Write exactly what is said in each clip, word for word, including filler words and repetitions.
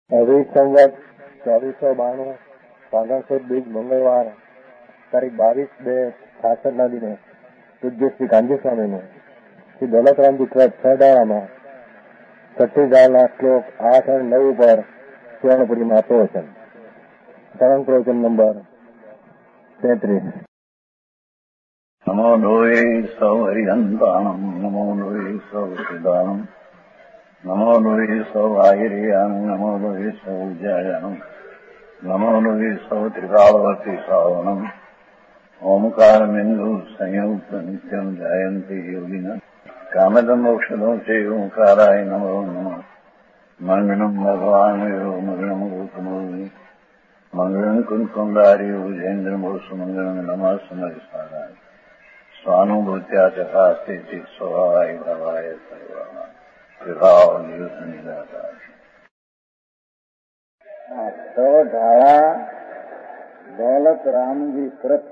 अभी संवत चौबीस सौ बाणु फागण सुद बीज मंगलवार तारीख बावीस બે છાસઠ ના દિને પૂજ્ય શ્રી ગાંધી સ્વામીનું શ્રી દોલતરામજી ક્લબ સરદારામાં છઠ્ઠી ગાળના શ્લોક આઠ અને નવ ઉપર સુવર્ણપુરીમાં પ્રવચન તરંગ પ્રવચન નંબર તેત્રીસ. નમો લોહે સૌ હરિહંતાણમ નમો લોહે સૌ સિદાનમ નમો લોહે સૌ આહિર્યાનમ નમો લોહે સૌ જયાનમ નમો લોહે સૌ ત્રિકાળવતી શ્રાવણમ ઓમકારમિંદુ સંયુક્ત નિત્યમ જયંતિ યોગિન કામદમ મોક્ષદો છે ઓંકારાય નમો નમઃ. મંગળમ ભગવાન મંગળમ ગૌતમોની મંગળમ કુંકુંડારી ઉજેન્દ્રમો સુમંગળમ નમઃ સમરિસારાય स्वानुभूत्या चकास्ते स्वभावाय भवाय सर्वा विभाव नियुक्त निराकार. तो ढाला दौलत रामजी कृत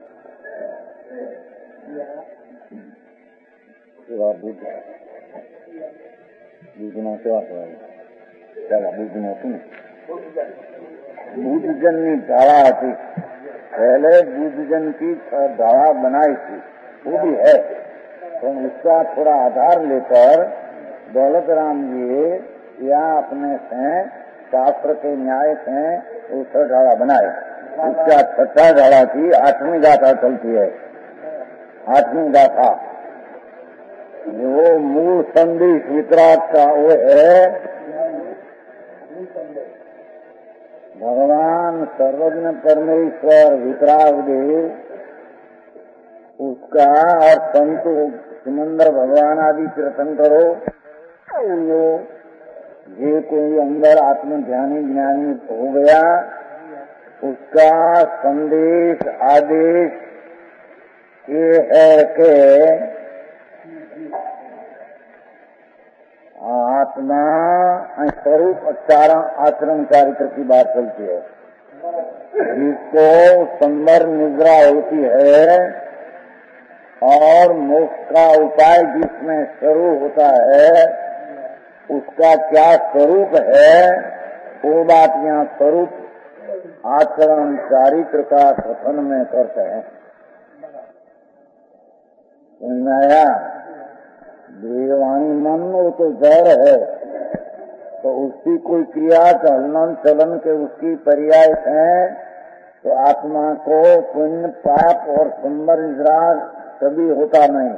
सेवा बुद्ध बुद्धना सेवा करा बुद्धना तुम बुद्धजन ની ढाला હતી. पहले बुद्धजन की ढाला बनाई थी, वो भी है, तो उसका थोड़ा आधार लेकर दौलत राम जी या अपने से शास्त्र के न्याय से उसका ढाला बनाए. उसका छठा ढाला थी, आठवीं गाथा चलती है. आठवीं गाथा जो मूल संदेश वितराग का वो है भगवान सर्वज्ञ परमेश्वर वितराग देव, उसका और संतो सिमंदर भगवान आदि कीर्तन करो. ये कोई अंदर आत्म ध्यानी ज्ञानी हो गया, उसका संदेश आदेश ये है कि आत्मा स्वरूप आचरण आचरण चारित्र की बात चलती है. जिसको संवर निद्रा होती है और मोक्ष का उपाय जिसमें शुरू होता है, उसका क्या स्वरूप है, वो बात यहाँ स्वरूप आचरण चारित्र का कथन में करते हैं. नया देवाणी मन वो तो जड़ है, तो उसकी कोई क्रिया चलन चलन के उसकी पर्याय है, तो आत्मा को पुण्य पाप और संवर निद्रा कभी होता नहीं.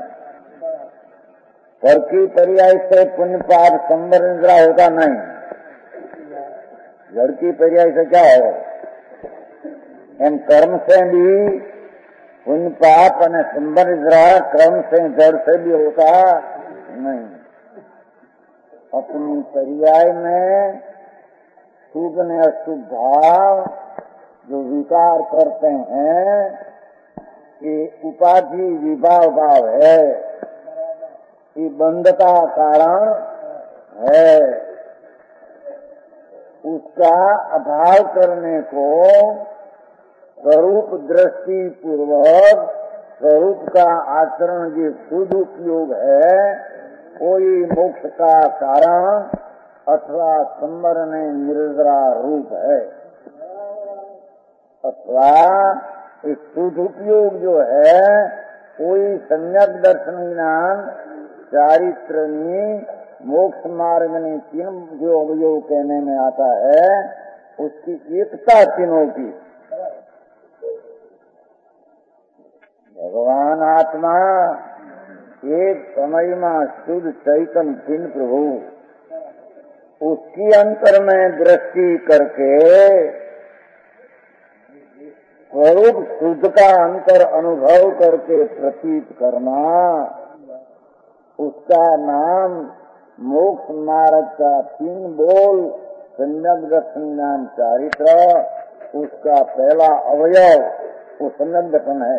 पर की पर्याय से पुण्य पाप संवर निद्रा होता नहीं. जड़ की पर्याय से क्या हो, इन कर्म से भी पुण्य पाप और संवर निद्रा कर्म से जड़ से भी होता नहीं. अपनी पर्याय में शुभ ने अशुभ भाव जो विकार करते हैं, ये उपाधि विभाव भाव है, ये बंधता कारण है. उसका अभाव करने को स्वरूप दृष्टि पूर्वक स्वरूप का आचरण जो शुद्ध उपयोग है, कोई मोक्ष का कारण अथवा संवरण निर्जरा रूप है, अथवा इस शुद्ध उपयोग जो है कोई सम्यक दर्शन ज्ञान चारित्र मोक्ष मार्ग ने तीन जो अवयव कहने में आता है, उसकी एकता तीनों की. भगवान आत्मा एक समय में शुद्ध चैतन्य चिन्ह प्रभु, उसकी अंतर में दृष्टि करके स्वरूप शुद्ध का अंतर अनुभव करके प्रतीत करना, उसका नाम मोक्ष मार्ग का तीन बोल सम्यक दर्शन ज्ञान चारित्र, उसका पहला अवयव वो सम्यक दर्शन है.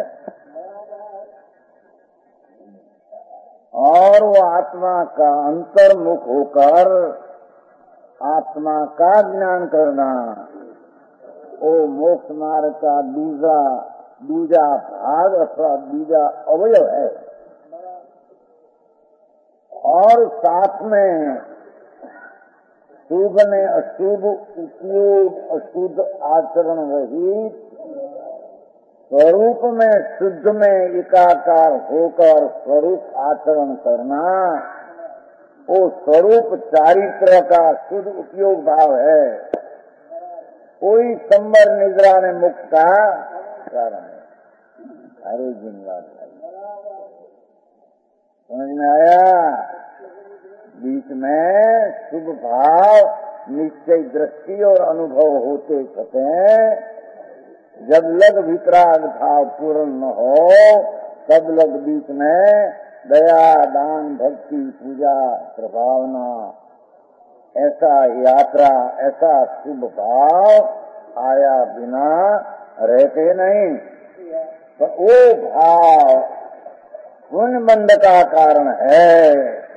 और वो आत्मा का अंतर्मुख होकर आत्मा का ज्ञान करना, वो मोक्ष मार्ग का दूसरा दूजा भाग अथवा दूजा अवयव है. और साथ में शुभ ने अशुभ उपयोग अशुद्ध आचरण रहित स्वरूप में शुद्ध में एकाकार होकर स्वरूप आचरण करना, वो स्वरूप चारित्र का शुद्ध उपयोग भाव है। कोई संवर निद्रा ने मुक्त का कारण है। अरे जिनवाद समझ में आया? बीच में शुभ भाव निश्चय दृष्टि और अनुभव होते सके, जब लग वितराग भाव पूर्ण न हो तब लग बीच में दया दान भक्ति पूजा प्रभावना ऐसा यात्रा ऐसा शुभ भाव आया बिना रहते नहीं। तो वो भाव पुण्य बंध का कारण है।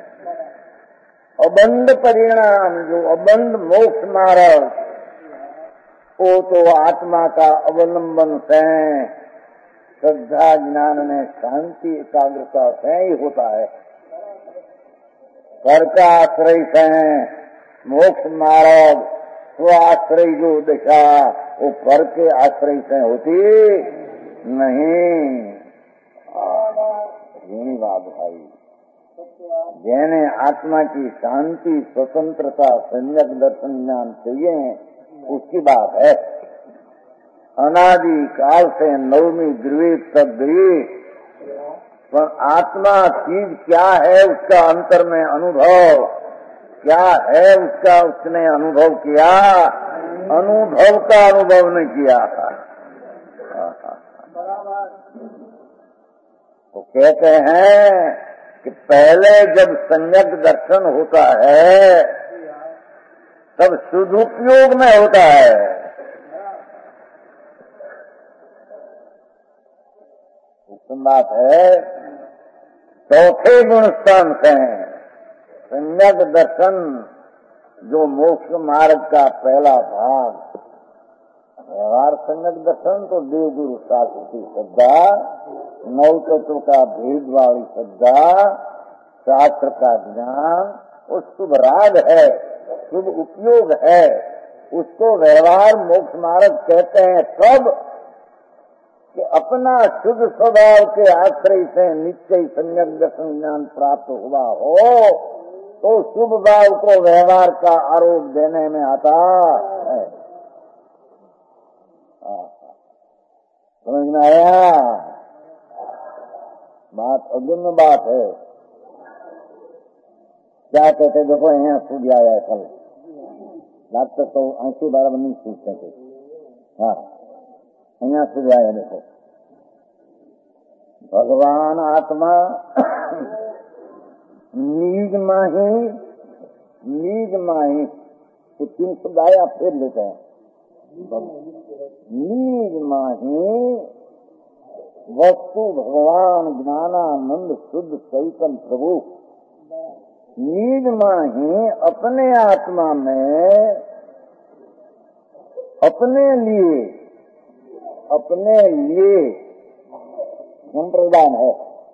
अबंध परिणाम जो अबंध मोक्ष मार्ग, वो तो आत्मा का अवलंबन से श्रद्धा ज्ञान में शांति एकाग्रता से ही होता है। कर का आश्रय से मोक्ष मार्ग स्वाश्रय जो दिशा वो पर के आश्रय से होती नहीं। यही बात भाई, जैने आत्मा की शांति स्वतंत्रता सम्यक दर्शन ज्ञान चाहिए उसकी बात है। अनादि काल से नवमी द्विवेद तक गई, पर आत्मा चीज क्या है उसका अंतर में अनुभव क्या है उसका उसने अनुभव किया, अनुभव का अनुभव नहीं किया था। तो कहते हैं कि पहले जब सम्यक दर्शन होता है तब सदुपयोग में होता है। उत्तम बात है। चौथे गुण स्थान से सम्यक दर्शन जो मोक्ष मार्ग का पहला भाग, व्यवहार सम्यक दर्शन तो देव गुरु शास्त्र की श्रद्धा, नौ तत्व का भेद वाली श्रद्धा, शास्त्र का ज्ञान, वो शुभ राग है, शुभ उपयोग है। उसको व्यवहार मोक्ष मार्ग कहते हैं तब कि अपना शुद्ध स्वभाव के आश्रय से निश्चय सम्यक दर्शन ज्ञान प्राप्त हुआ हो तो शुभ भाव को व्यवहार का आरोप देने में आता है। समझ में आया? बात अगुण बात है। क्या कहते देखो यहाँ सूझ आया है कल डॉक्टर तो आंखी बारह नहीं सूझते थे। हाँ यहाँ सूझ आया देखो, भगवान आत्मा नीज माही नीज माही तो तीन शब्द आया फिर लेते हैं। नीज माही वस्तु भगवान ज्ञानानंद शुद्ध चैतन्य प्रभु नीज माही अपने आत्मा में अपने लिए अपने लिए संप्रदान है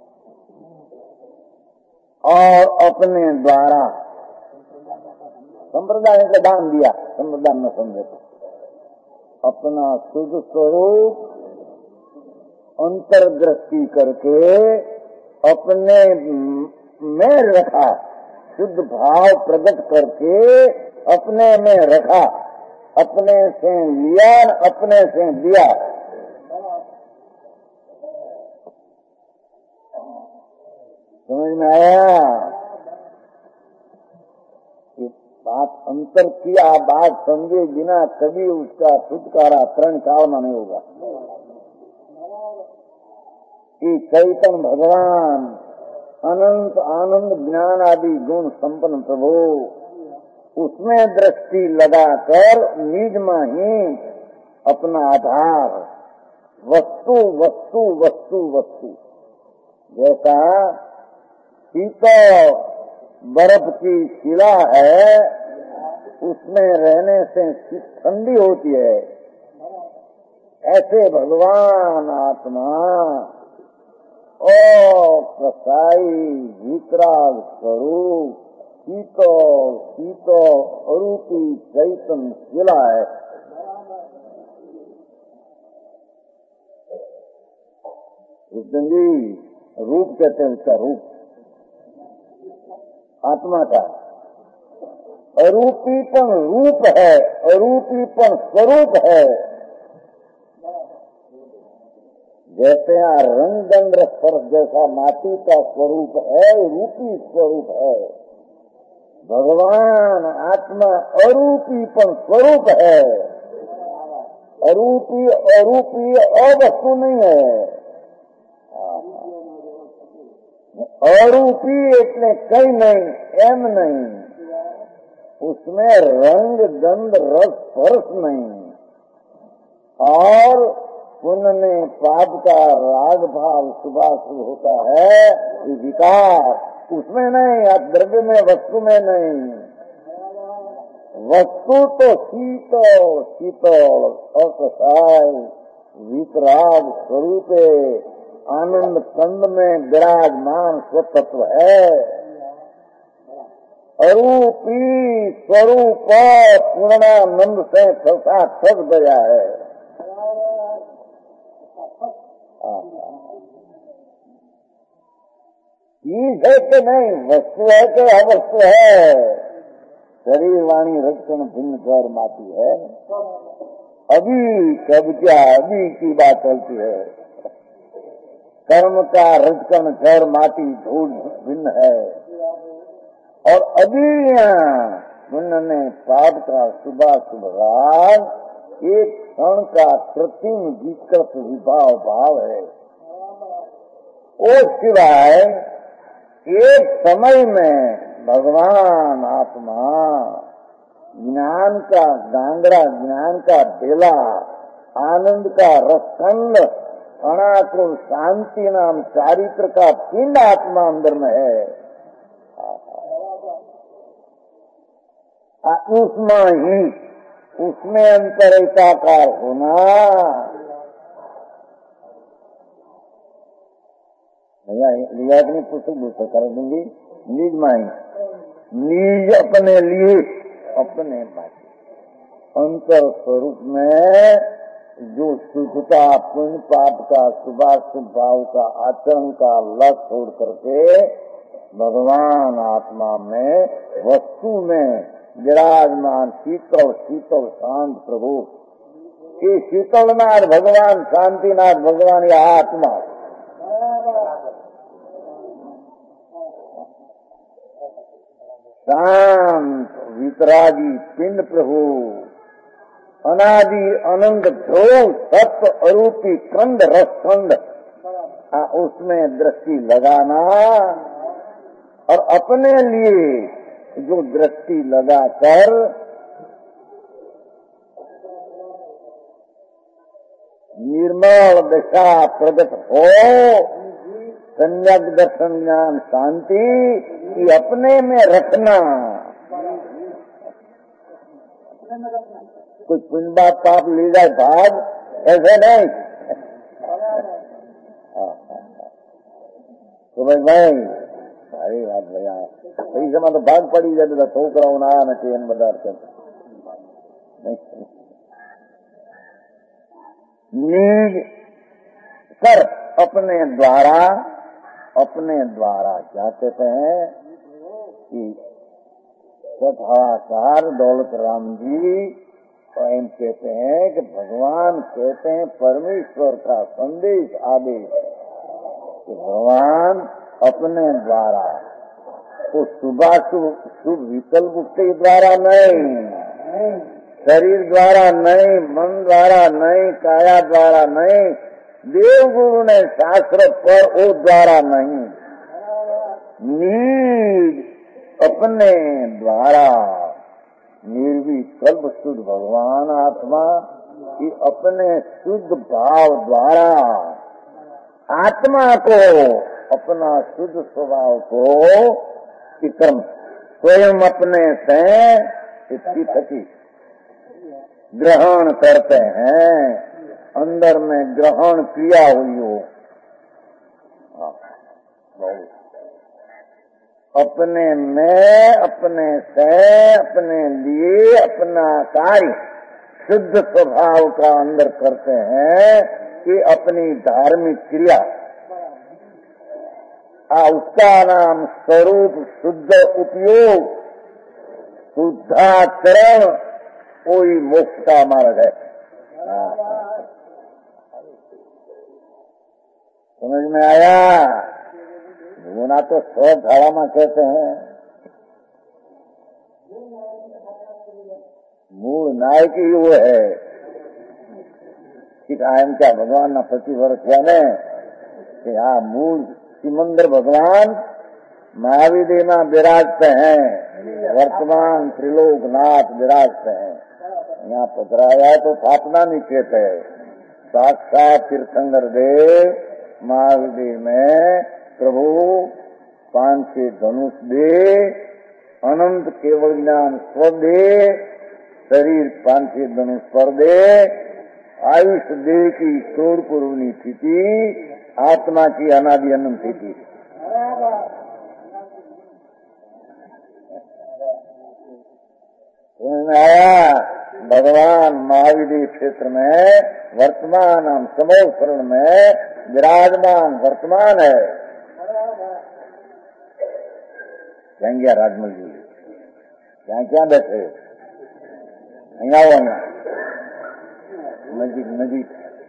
और अपने द्वारा संप्रदान का दान दिया। संप्रदान में समझे तो अपना शुद्ध स्वरूप अंतर्दृष्टि करके अपने में रखा, शुद्ध भाव प्रकट करके अपने में रखा, अपने से लिया अपने से दिया। समझ में आया? इस बात अंतर किया बात समझे बिना कभी उसका छुटकारा तरण काल में नहीं होगा। कि चैतन्य भगवान अनंत आनंद ज्ञान आदि गुण संपन्न प्रभु उसमें दृष्टि लगाकर निज में ही अपना आधार वस्तु वस्तु वस्तु वस्तु जैसा शीतल बर्फ की शिला है उसमें रहने से ठंडी होती है, ऐसे भगवान आत्मा ओ कसाई वितराग स्वरूप शीतल शीतल अरूपी चैतन्य शिला है। कृष्ण जी रूप कहते हैं उसका, रूप आत्मा का। अरूपीपन रूप है, अरूपीपन स्वरूप है। जैसे यहाँ रंग दंड स्पर्श जैसा माटी का स्वरूप है, रूपी स्वरूप है। भगवान आत्मा अरूपीपन स्वरूप है। अरूपी अरूपी अवस्तु नहीं है। अरूपी એટલે कई नहीं, एम नहीं, उसमें रंग गंध रस स्पर्श नहीं, और पुण्य पाप का राग भाव शुभाशुभ होता है, ये विकार उसमें नहीं, द्रव्य में वस्तु में नहीं। वस्तु तो शीतल शीतल असहाय वितराग स्वरूपे आनंद कंद में विराजमान स्वतत्व है। अरूपी स्वरूप पूर्णानंद से फसा फस गया है। चीज है कि नहीं, वस्तु है कि अवस्तु है। शरीर वाणी रक्षण भिन्न कर माती है। अभी कब क्या अभी की बात चलती है। कर्म का रजकण जड़ माटी धूल भिन्न है, और अभी यहाँ पुण्य ने पाप का शुभाशुभ राग एक क्षण का कृत्रिम विकृत विभाव भाव है। और सिवाय एक समय में भगवान आत्मा ज्ञान का गांगड़ा, ज्ञान का बेला, आनंद का रसखंड, अनाकुल शांति नाम चारित्र का पिंड आत्मा अंदर में है। उसमें ही उसमें अंतरिताकार होना लिया अपनी पुस्तक दूसरे कर दूंगी। निज माई निज अपने लिए अपने बाकी अंतर स्वरूप में जो शुद्धता पुण्य पाप का शुभाशुभ भाव का आचरण का लक्ष्य छोड़ करके भगवान आत्मा में वस्तु में विराजमान शीतल शीतल शांत प्रभु की शीतलनाथ भगवान, शांतिनाथ भगवान या आत्मा शांत वितरागी पिंड प्रभु अनादि अनंत धो सत्य अरूपी कंद रसखंड, उसमें दृष्टि लगाना और अपने लिए जो दृष्टि लगाकर निर्मल दशा प्रकट हो, सम्यक दर्शन ज्ञान शांति की अपने में रखना। कुछ पुण्य बात पाप ले जाए भाग, ऐसे नहीं। तो भाई भाई सारी बात भैया सही समय तो भाग पड़ी जाए तो थोक रहा हूँ ना न चेन बदार कर निज कर अपने द्वारा, अपने द्वारा क्या कहते हैं कि सभाकार दौलत राम जी स्वयं कहते हैं कि भगवान कहते हैं परमेश्वर का संदेश आदेश कि भगवान अपने द्वारा तो शुभाशुभ शुभ विकल्प के द्वारा नहीं, शरीर द्वारा नहीं, मन द्वारा नहीं, काया द्वारा नहीं, देव गुरु ने शास्त्र पर वो द्वारा नहीं, नीज अपने द्वारा निर्विकल्प शुद्ध भगवान आत्मा की अपने शुद्ध भाव द्वारा आत्मा को अपना शुद्ध स्वभाव को कर्म स्वयं अपने से इसकी थकी ग्रहण करते हैं, अंदर में ग्रहण क्रिया हुई हो। अपने में, अपने से, अपने लिए अपना कार्य शुद्ध स्वभाव का अंदर करते हैं कि अपनी धार्मिक क्रिया, उसका नाम स्वरूप शुद्ध उपयोग, शुद्धाचरण, कोई मोक्ष का मार्ग है। समझ में आया? गुना तो सौ धारा में कहते हैं, मूल नायक ही वो है कि कायम क्या भगवान ना प्रति वर्ष ने कि हाँ मूल सिमंदर भगवान महावीर में विराजते हैं, वर्तमान त्रिलोकनाथ विराजते हैं। यहाँ पधराया तो स्थापना नहीं कहते, साक्षात तीर्थंकर देव महावीर में प्रभु पांच छह धनुष दे, अनंत केवल ज्ञान स्व दे, शरीर पांच छह धनुष पर दे, आयुष दे की छोड़ पूर्वनी स्थिति, आत्मा की अनादि अनंत स्थिति। समझ में आया? भगवान महावीर क्षेत्र में वर्तमान हम समोह शरण में विराजमान वर्तमान है। क्या राजमल जी क्या क्या बैठे અહીંયા અહીંયા નજીક નજીક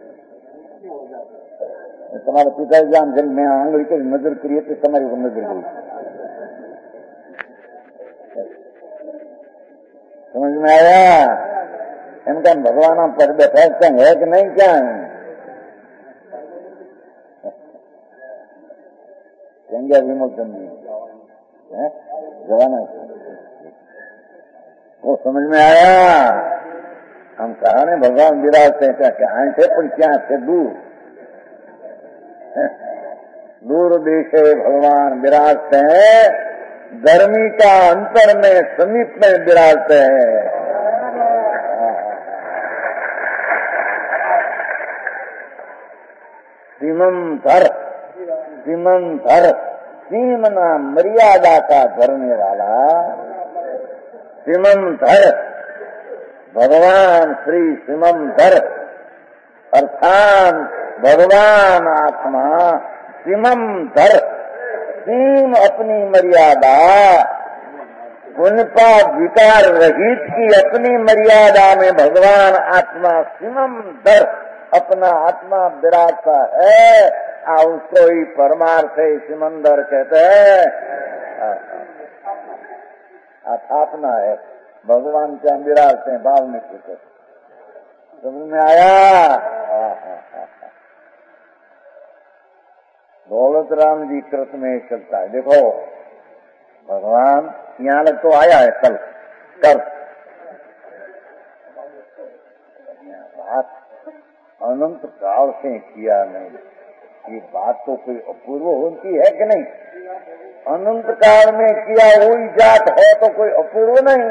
તમારા પિતાજી આમ જેમ મેં આંગળી કરી નજર કરી એટલે તમારી ઉપર નજર કરી। समझ में आया? इनका भगवान आप पर बैठा है कि नहीं? क्या है विमोचन जी जवाना वो समझ में आया? हम कहा ने भगवान विराजते हैं क्या क्या थे, पर क्या थे दूर दूर देशे भगवान विराजते हैं, गर्मी का अंतर में समीप में विराजते हैं। सीमंधर सीमंधर सीमना मर्यादा का धरने वाला सीमंधर भगवान श्री सीमंधर अर्थात भगवान आत्मा सीमंधर, सीम अपनी मर्यादा उनका विकार रहित की अपनी मर्यादा में भगवान आत्मा सीमंधर अपना आत्मा विराजता है। आ उसको ही परमार्थ सिमंदर कहते हैं। स्थापना है भगवान क्या विराजते हैं भाव में कुछ समझ में आया? दौलत राम जी कृत में चलता है। देखो भगवान यहाँ लग तो आया है कल कर बात अनंत काल से किया नहीं, ये बात तो कोई अपूर्व होती है कि नहीं? अनंत काल में किया हुई जात है तो कोई अपूर्व नहीं।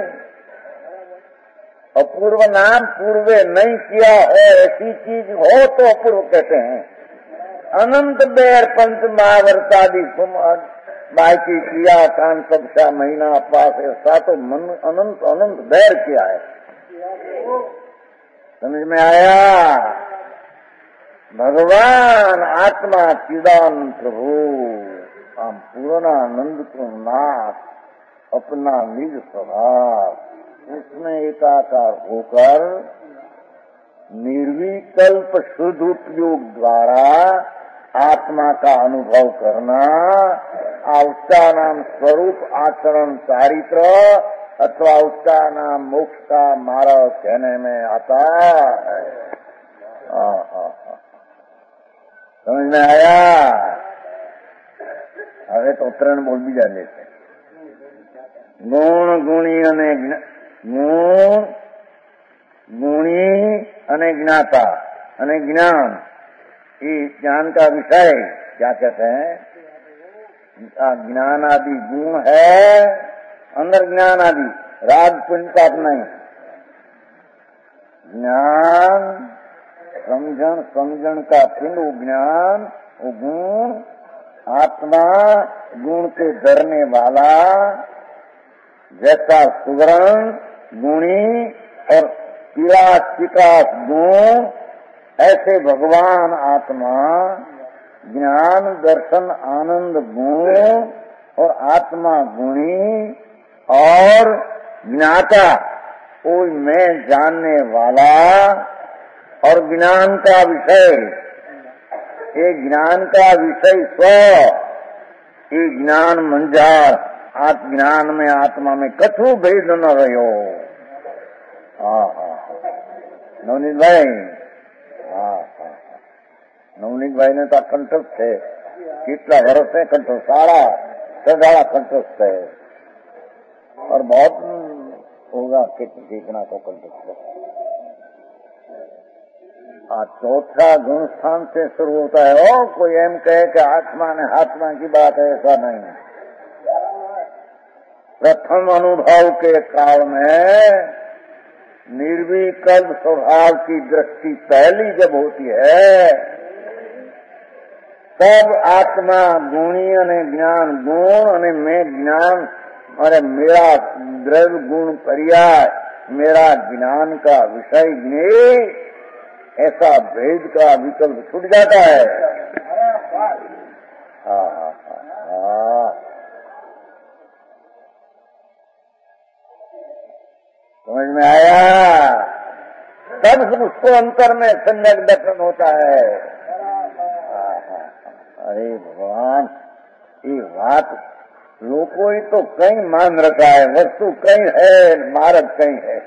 अपूर्व नाम पूर्वे नहीं किया है ऐसी चीज हो तो अपूर्व कहते हैं। अनंत बेर पंच महावर्तादि बाकी किया कान सबसा महीना पास ऐसा तो मन अनंत अनंत बेर किया है। समझ में आया? भगवान आत्मा चिदान प्रभु हम पूर्णानंद को नाथ अपना निज स्वभाव उसमें एकाकार होकर निर्विकल्प शुद्ध उपयोग द्वारा आत्मा का अनुभव करना, उसका नाम स्वरूप आचरण चारित्र अथवा उसका नाम मोक्ष का मार्ग कहने में आता है। समझ में आया? હવે તો ત્રણ બોલ બીજા લેશે ગુણ ગુણી અને ગુણ ગુણી અને જ્ઞાता અને ज्ञान, ये ज्ञान का विषय क्या कहते हैं? ज्ञान आदि गुण है, अंदर ज्ञान आदि राग पुण्य का नहीं। ज्ञान समझन समझन का पिंड वो ज्ञान वो गुण आत्मा गुण के डरने वाला, जैसा सुवर्ण गुणी और पिलास विकास गुण, ऐसे भगवान आत्मा ज्ञान दर्शन आनंद गुण और आत्मा गुणी और ज्ञाता कोई मैं जानने वाला और ज्ञान का विषय, ये ज्ञान का विषय स्व, ये ज्ञान मंजार आत्मज्ञान में आत्मा में कछु भेद न रहो। हाँ हाँ नवनीत भाई, हाँ हाँ नवनीत भाई ने तो कंठस्थ है, कितना वर्ष है कंठस्थ, सारा सदा कंठस्थ है और बहुत होगा कितना तो कंठस्थ। आज चौथा गुण स्थान से शुरू होता है। ओ कोई एम कहे कि आत्मा ने आत्मा की बात है, ऐसा नहीं। प्रथम अनुभव के काल में निर्विकल्प स्वभाव की दृष्टि पहली जब होती है, तब आत्मा गुणी अने ज्ञान गुण अने मैं ज्ञान अरे मेरा द्रव्य गुण पर्याय मेरा ज्ञान का विषय ज्ञेय, ऐसा भेद का विकल्प छूट जाता है। हाँ हाँ हाँ समझ में आया? तब उसको अंतर में सम्यक दर्शन होता है। अरे भगवान, ये बात लोगों ही तो कहीं मान रखा है, वस्तु कहीं है, मार्ग कहीं है।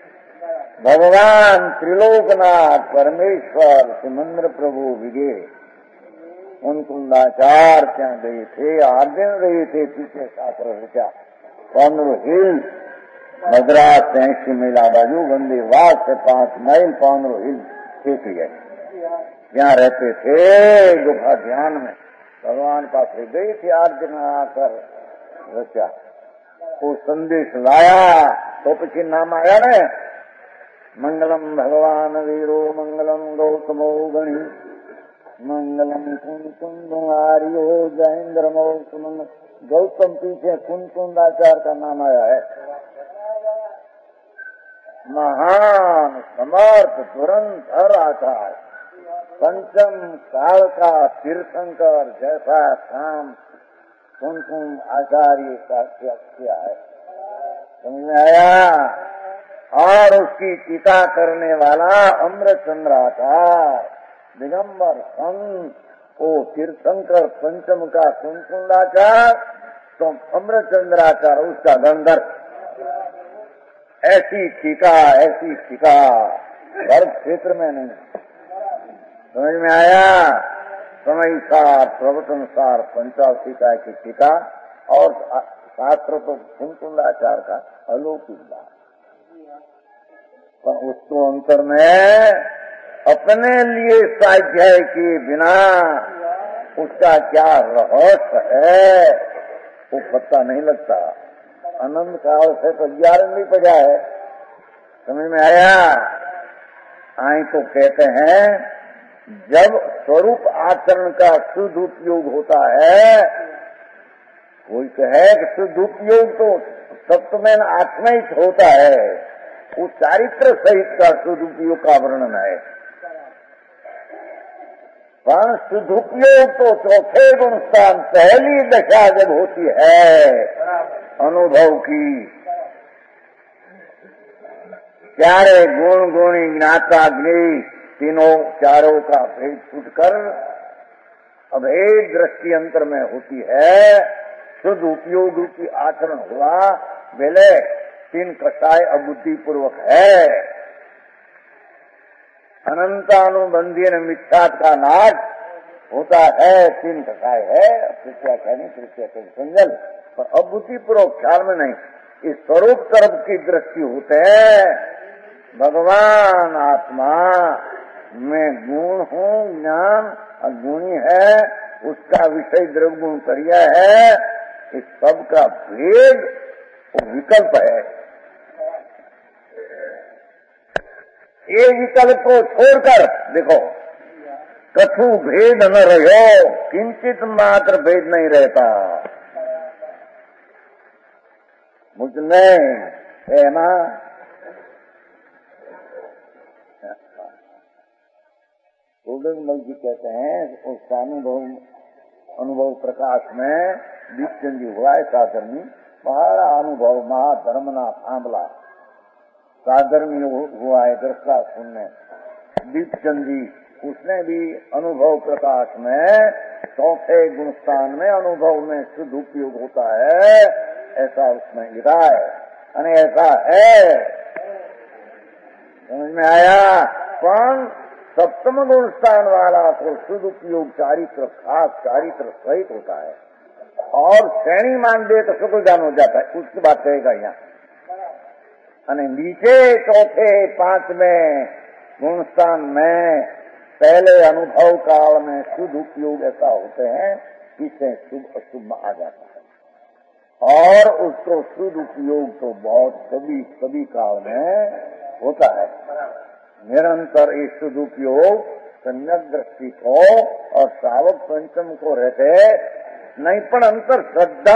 भगवान त्रिलोकनाथ परमेश्वर सुमंद्र प्रभु विगे उन कुंदाचार क्या गए थे, आठ दिन रहे थे पीछे शास्त्र रचा पंद्रह हिल मद्रास से ऐसी मीला बाजू गंदी वाद से पांच माइल पंद्रह हिल खेत गए, यहाँ रहते थे गुफा ध्यान में। भगवान पास गई थी आठ दिन आकर रचा, वो संदेश लाया तो पीछे नाम आया न, मंगलम भगवान वीरो मंगलम गौतमो गणी मंगलम कुंकुंद आर्यो जयेंद्र मौसम। गौतम पीछे कुंकुंदाचार्य का नाम आया है। महान समर्थ दुरंधर आचार्य, पंचम काल का तीर्थंकर जैसा काम कुमकुम आचार्य का किया है, समझ में आया? और उसकी टीका करने वाला अमृतचंद्राचार्य दिगंबर संत, ओ तीर्थंकर पंचम का कुमकुंदाचार्य तो अमृतचंद्राचार्य उसका गंधर्व। ऐसी टीका ऐसी टीका हर क्षेत्र में नहीं, समझ में आया? समय सार प्रवचन सार पंचाशीका की टीका और शास्त्र तो कुंकुंदाचार का अलौकिक बात, पर उसको अंतर में अपने लिए स्वाध्याय के बिना उसका क्या रहस्य है वो पता नहीं लगता। आनंद काल से तो ग्यारह नहीं पड़ा है, समझ में आया? आई तो कहते हैं जब स्वरूप आचरण का शुद्ध उपयोग होता है, कोई कहे कि शुद्ध उपयोग तो सत्य में आत्मा ही होता है, वो चारित्र सहित का शुद्ध उपयोग का वर्णन है। पर शुद्ध उपयोग तो चौथे गुण स्थान पहली दशा जब होती है अनुभव की, चारे गुण गुणी ज्ञाता ज्ञेय तीनों चारों का भेद छूटकर अभेद दृष्टि अंतर में होती है। शुद्ध उपयोग की आचरण हुआ, बेले तीन कषाय अबुद्धि पूर्वक है। अनंतानुबंधी मिथ्यात का नाश होता है, तीन कषाय है, तृतीया कहनी तृतीया कहनी संजल, पर अबुद्धि पूर्वक ख्याल में नहीं। इस स्वरूप तरफ की दृष्टि होते हैं, भगवान आत्मा में गुण हूँ, ज्ञान गुणी है, उसका विषय द्रव्य गुण पर्याय है, इस सब का भेद विकल्प है। ये विकल्प को छोड़कर देखो, कछु भेद न रहो, किंचित मात्र भेद नहीं रहता। मुझ नहीं है ना। गोविंद जी कहते हैं उस अनुभव अनुभव प्रकाश में दीपचंद जी हुआ है साधर्मी, बड़ा अनुभव महाधर्मना थांबला साधर्मी हुआ है दृष्टा सुनने। दीपचंद जी उसने भी अनुभव प्रकाश में चौथे गुणस्थान में अनुभव में शुद्ध उपयोग होता है, ऐसा उसने लिखा है। अने ऐसा है, समझ में आया। कौन सप्तम गुणस्थान वाला तो शुद्ध उपयोग चारित्र खास चारित्र सहित होता है, और श्रेणी मान दे तो शुक्ल ज्ञान हो जाता है। उसकी बात कहेगा यहाँ। अने नीचे चौथे पांचवें गुणस्थान में पहले अनुभव काल में शुद्ध उपयोग ऐसा होते हैं, पीछे शुभ अशुभ आ जाता है, और उसको शुद्ध उपयोग तो बहुत सभी सभी काल में होता है। निरंतर ये शुद्ध उपयोग सम्यक दृष्टि को और श्रावक पंचम को रहते नहीं, पर अंतर श्रद्धा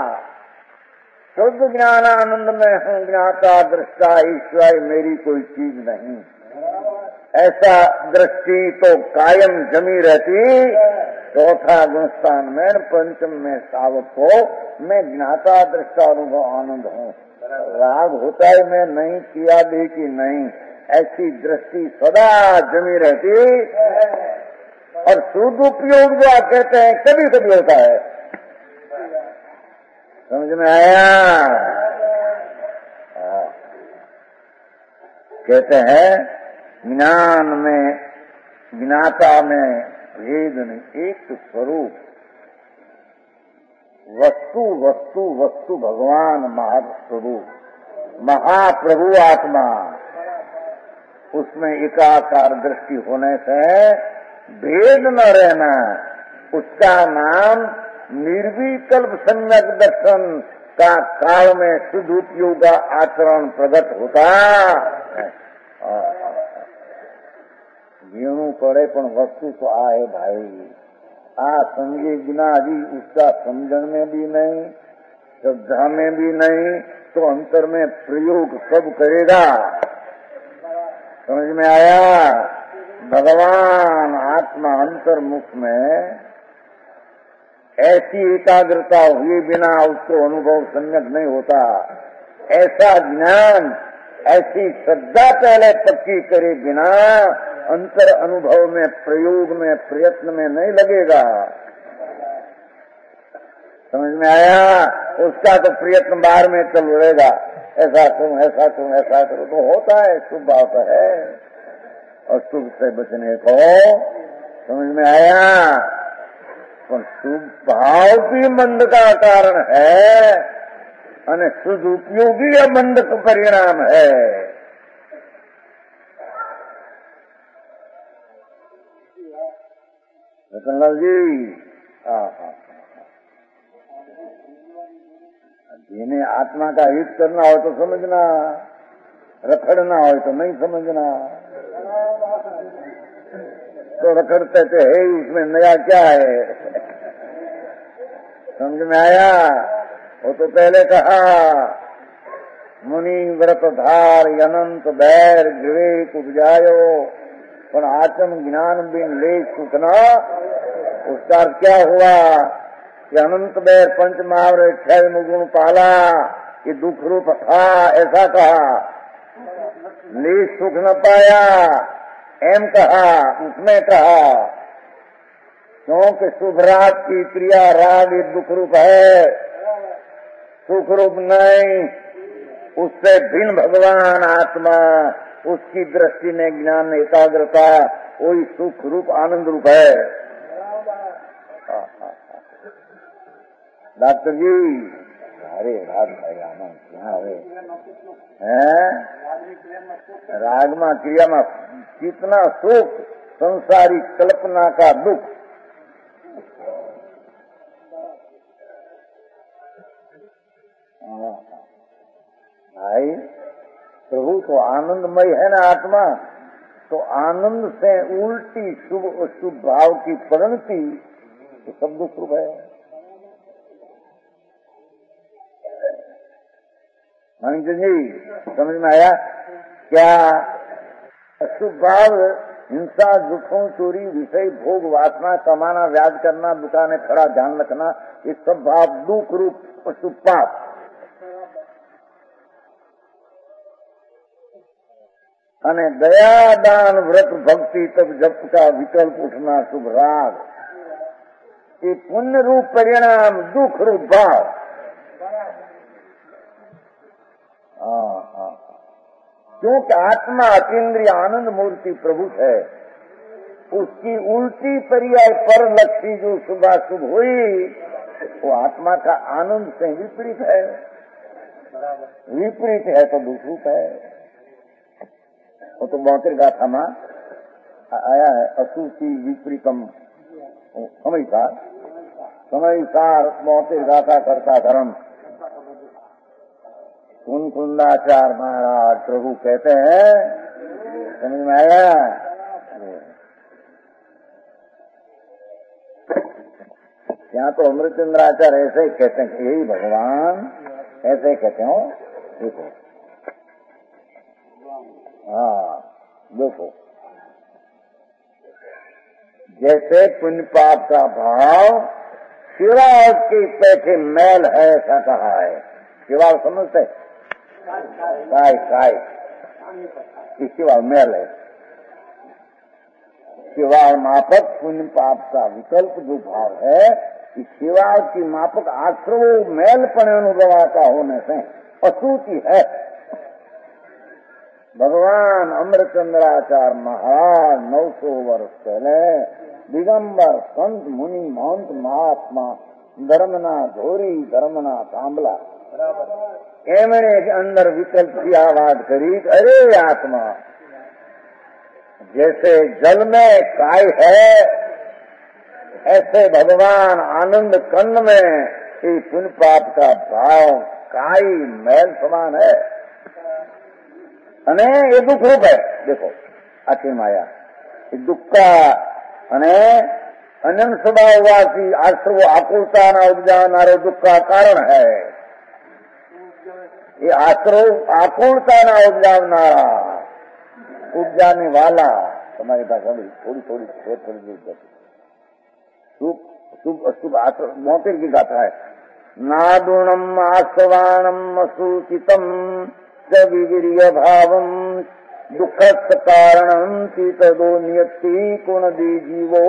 शुद्ध ज्ञानानंद में हूँ, ज्ञाता दृष्टा ईश्वर मेरी कोई चीज नहीं, ऐसा दृष्टि तो कायम जमी रहती। चौथा गुणस्थान में पंचम में श्रावक को मैं ज्ञाता दृष्टा अनुभव आनंद हूँ। राग होता है मैं नहीं किया देखी नहीं, ऐसी दृष्टि सदा जमी रहती। और शुद्ध उपयोग जो आप कहते हैं कभी कभी होता है, समझ में आया। कहते हैं ज्ञान में ज्ञाता में भेद नहीं, एक स्वरूप वस्तु वस्तु वस्तु भगवान महास्वरूप महाप्रभु आत्मा, उसमें एकाकार दृष्टि होने से भेद न रहना, उसका नाम निर्विकल्प सम्यक दर्शन का काल में शुद्ध उपयोग का आचरण प्रकट होता है। जीणु पड़े पण वस्तु तो आ है भाई, आ समझे बिना भी उसका समझन में भी नहीं, श्रद्धा में भी नहीं, तो अंतर में प्रयोग कब करेगा। समझ में आया। भगवान आत्मा अंतर्मुख में ऐसी एकाग्रता हुए बिना उसको अनुभव सम्यक नहीं होता। ऐसा ज्ञान ऐसी श्रद्धा पहले पक्की करे बिना अंतर अनुभव में प्रयोग में प्रयत्न में नहीं लगेगा। समझ में आया। उसका तो प्रयत्न बाहर में चल रहेगा, ऐसा करूं ऐसा करूं ऐसा करूं, तो होता है शुभ बात है, और शुभ से बचने को समझ में आया। पर शुभ भाव भी मंद का कारण है, और शुद्ध उपयोगी या मंद का परिणाम है। रतनलाल जी, हाँ हाँ, जिन्हें आत्मा का हित करना हो तो समझना, रखड़ना हो तो नहीं समझना। तो रखड़ते थे है, उसमें नया क्या है। समझ में आया। वो तो पहले कहा मुनि व्रत धार अनंत बैर विवेक उपजायो, पर आत्म ज्ञान बिन ले सुखना। उसका क्या हुआ कि अनंत बैर पंच महावर छह मुगुण पाला, ये दुख रूप था, ऐसा कहा। ले सुख न पाया एम कहा, उसमें कहा क्योंकि शुभरात की क्रिया राग ये दुख रूप है, सुख रूप नहीं। उससे भिन्न भगवान आत्मा, उसकी दृष्टि में ज्ञान एकाग्रता, वही सुख रूप आनंद रूप है। डॉक्टर जी, अरे राग भगवान क्या है, रागमा क्रिया में कितना सुख, संसारी कल्पना का दुख। भाई प्रभु तो आनंदमय है ना आत्मा, तो आनंद से उल्टी शुभ अशुभ भाव की परिणति तो सब दुख रूप है। मंजू जी समझ में आया क्या? अशुभ भाव हिंसा, दुखों, चोरी, विषय, भोग, वासना, कमाना, व्याज करना, दुकाने खड़ा, ध्यान रखना, ये सब भाव दुख रूप अशुभ पाप। अने दया, दान, व्रत, भक्ति, तब जप का विकल्प उठना, शुभ राग, ये पुण्य रूप परिणाम दुख रूप भाव। हाँ हाँ, क्योंकि आत्मा अतीन्द्रिय आनंद मूर्ति प्रभु है, उसकी उल्टी पर्याय पर लक्ष्य जो शुभाशुभ हुई वो आत्मा का आनंद से विपरीत है। विपरीत है तो दुख रूप है। वो तो बौतिर गाथा में आया है, अशुचि विपरीतम समयसार समयसार बौतिर गाथा करता धर्म। कुंकुंदाचार्य महाराज प्रभु कहते हैं, समझ में आया? यहाँ तो अमृतचंद्राचार्य ऐसे ही कहते हैं, यही भगवान ऐसे कहते हो। देखो हाँ देखो, जैसे पुण्य पाप का भाव शिवा के पैसे मैल है ऐसा कहा है। शिवा समझते काय काय शिवा मैल है। शिवा मापक पुण्य पाप का विकल्प जो भाव है कि शिवा की मापक आश्रव मैल पने अनुभवाता होने से अशुचि है। भगवान अमृतचंद्राचार्य महाराज नौ सौ वर्ष पहले दिगंबर संत मुनि महंत महात्मा धर्मना धोरी धर्मना तांबला एमने अंदर विकल्प की आवाज करी, अरे आत्मा जैसे जल में काय है ऐसे भगवान आनंद कंद में ये पुण्य पाप का भाव काई मैल समान है। अने ये दुख रूप है। देखो आखिर माया ये दुख का अने अनंत स्वभाववासी आश्रव आकुलता न उपजानारो दुख का कारण है। ये आश्रव आकुलता न उपजावनारा उपजाने वाला तुम्हारी भाषा में थोड़ी थोड़ी थोड़ी थोड़ी शुभ शुभ अशुभ आश्रव मोतिर की गाथा है। नादुणम आश्रवाणम असूचितम च विवीर्य भावम दुखस्त कारणम तदो नियति कुण दी जीवो।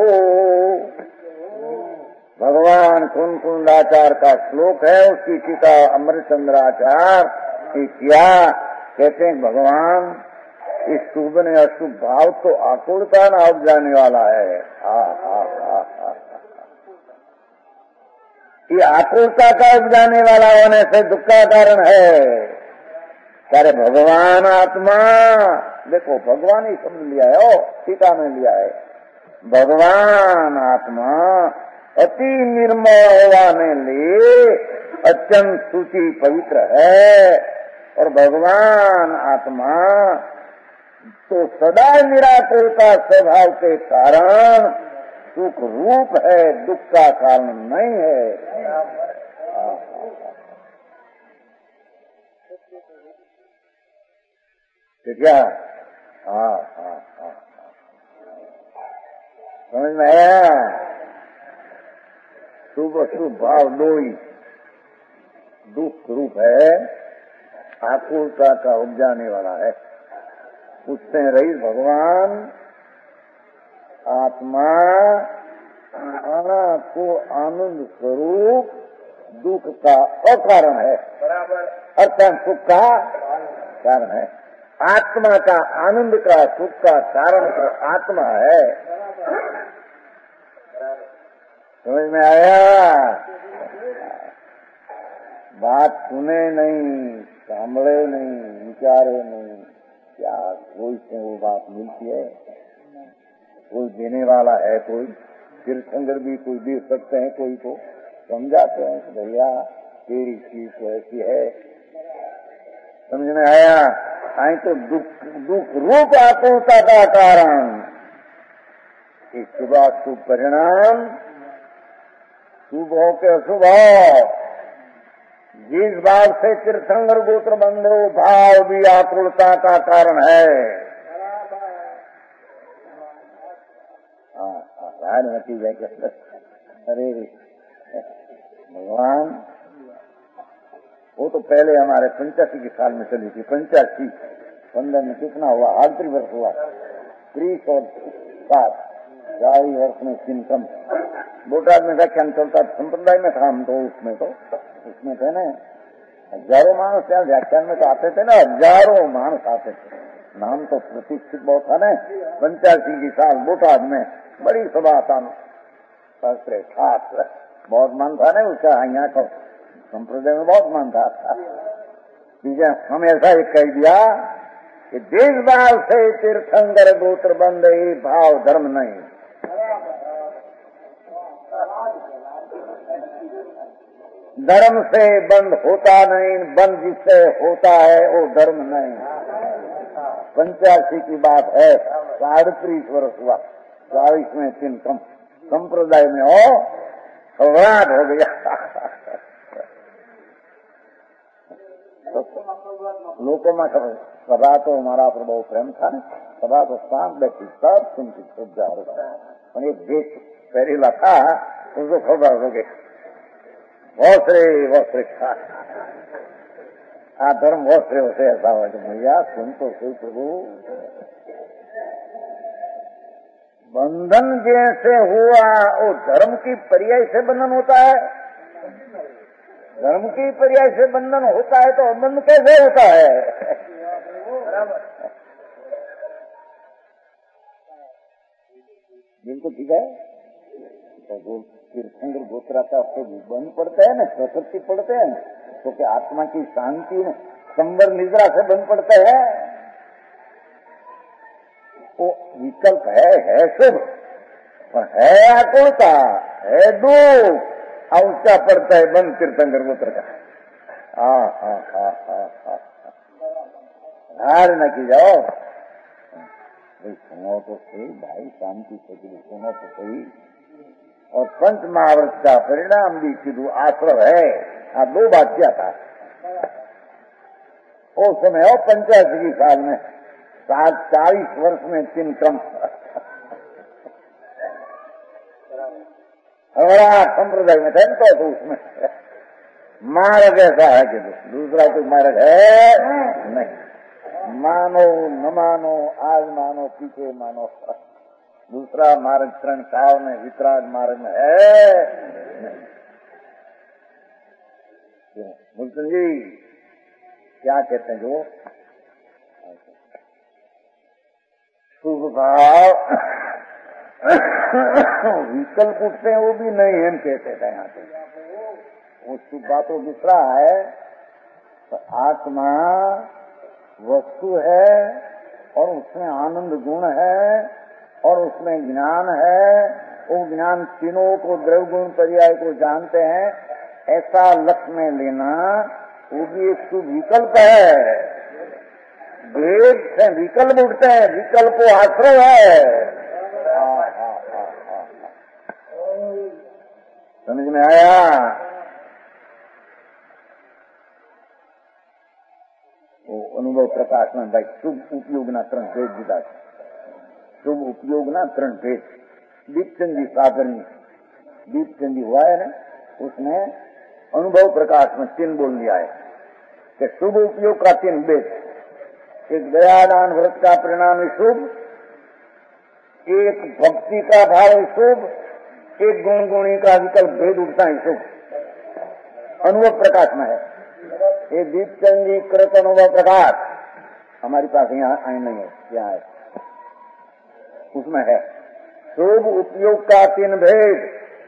भगवान कुंकुंदाचार्य का श्लोक है, उसकी टीका अमृतचंद्राचार्य किया। कहते हैं भगवान इस शुभ ने अशुभ भाव तो आकुलता न उपजाने वाला है। हा हा हा हा ये आकुलता का उपजाने वाला होने से दुख का कारण है। अरे भगवान आत्मा, देखो भगवान ही शब्द लिया है, ओ टीका में लिया है। भगवान आत्मा अति निर्मल होने लिए अत्यंत सूची पवित्र है और भगवान आत्मा तो सदा निराकुलता स्वभाव के कारण सुख रूप है, दुख का कारण नहीं है। क्या? हाँ हाँ हाँ समझ में आया? शुभ अशुभ भाव दो ही दुख रूप है, आकुलता का उपजाने वाला है। उससे रही भगवान आत्मा आना को आनंद स्वरूप दुख का अकारण है, अर्थात सुख का कारण है। आत्मा का आनंद का सुख का कारण तो आत्मा है। समझ में आया? बात सुने नहीं, सांभळे नहीं, विचारे नहीं, क्या कोई से वो बात मिलती है? कोई देने वाला है, कोई तीर्थंकर भी कोई दे सकते हैं, कोई को समझाते हैं भैया तेरी चीज तो ऐसी है। समझ में आया? आई तो दुख दुख रूप आकुलता का कारण कि शुभाशुभ परिणाम, शुभ हो के अशुभ हो, जिस भाव से तीर्थंकर गोत्र बंधो भाव भी आकुलता का कारण है। हाँ नतीजा क्या? अरे भगवान, वो तो पहले हमारे पंचासी के साल में चली थी। पंचासी पंद्रह में कितना हुआ? आठ वर्ष हुआ। त्रीस और सात चालीस वर्ष में तीन कम। बोटाद में व्याख्यान चलता संप्रदाय में था हम तो, उसमें तो उसमें थे ना हजारों मानस। क्या व्याख्यान में तो आते थे ना, हजारों मानस आते थे। नाम तो प्रतीक्षित बहुत था ना। पंचासी की साल बोटाद में बड़ी सभा था, खास बहुत मन था ना उसका। यहाँ को संप्रदाय में बहुत मन था। हम ऐसा एक कह दिया कि देश भाव से तीर्थंकर गोत्र बंद, ये भाव धर्म नहीं। धर्म से बंद होता नहीं, बंद जिससे होता है वो धर्म नहीं। पंचासी की बात है, साढ़तीस वर्ष हुआ, चालीस में तीन कम। संप्रदाय में हो घबराहट हो गया। लोगों में सभा तो हमारा पर बहुत प्रेम था न। सभा तो शांत बैठी, सब सुनती सब जा रहे। एक देश पहला था, उसको खबर हो गई वोसरे वोसरे खा धर्म वोसरे वोसरे ऐसा हो भैया सुन तो कोई प्रभु। बंधन जैसे हुआ वो धर्म की पर्याय से बंधन होता है। धर्म की पर्याय से बंधन होता है तो बंधन कैसे होता है? बिल्कुल ठीक है। तो तीर्थंकर गोत्रा का बंध पड़ते हैं ना, प्रकृति पड़ते हैं तो क्या आत्मा की शांति में संवर निद्रा से बंध पड़ते हैं। वो विकल्प है, है शुभ और है आकुलता, है दुख, और उसका पड़ता है बंद तीर्थंकर गोत्र का। हा हा हा हा हा हार न की जाओ भाई, सुनो तो सही भाई, शांति से सुनो तो सही। और पंच महाव्रत का परिणाम भी सिद्धू आश्रव है। हाँ, दो बात क्या था उस समय हो पंचासी की साल में, सात चालीस वर्ष में तीन क्रम। हमारा संप्रदाय में थे तो, तो उसमें मार्ग ऐसा है कि दूसरा कोई मार्ग है नहीं। मानो न मानो, आज मानो पीछे मानो, दूसरा मार्ग शरण साव में वितराग मार्ग में है नहीं। मुल्तन जी क्या कहते हैं जो शुभ भाव विकल्प उठते हैं वो भी नहीं हम कहते थे। यहाँ पे वो शुभ बात तो दूसरा है। तो आत्मा वस्तु है और उसमें आनंद गुण है और उसमें ज्ञान है। वो ज्ञान तीनों को द्रव्य गुण पर्याय को जानते हैं, ऐसा लक्ष्य में लेना वो भी एक शुभ विकल्प है। वेद से विकल्प उठते हैं, विकल्प को आश्रय है। समझ में आया? वो अनुभव प्रकाश में भाई शुभ उपयोग ना तरण भेद दिदा, शुभ उपयोग ना तरण भेद। दीपचंद जी सागरनी दीपचंद जी हुआ है ना, उसने अनुभव प्रकाश में तीन बोल दिया है कि शुभ उपयोग का तीन भेद। एक दयादान व्रत का परिणाम शुभ, एक भक्ति का भाव शुभ, एक गुण गुणी का विकल्प भेद उठता है शुभ। अनुभव प्रकाश में है ये दीपचंद जी कृत अनुभव प्रकाश, हमारे पास यहाँ आए नहीं है, यहाँ है, उसमें है शुभ उपयोग का तीन भेद।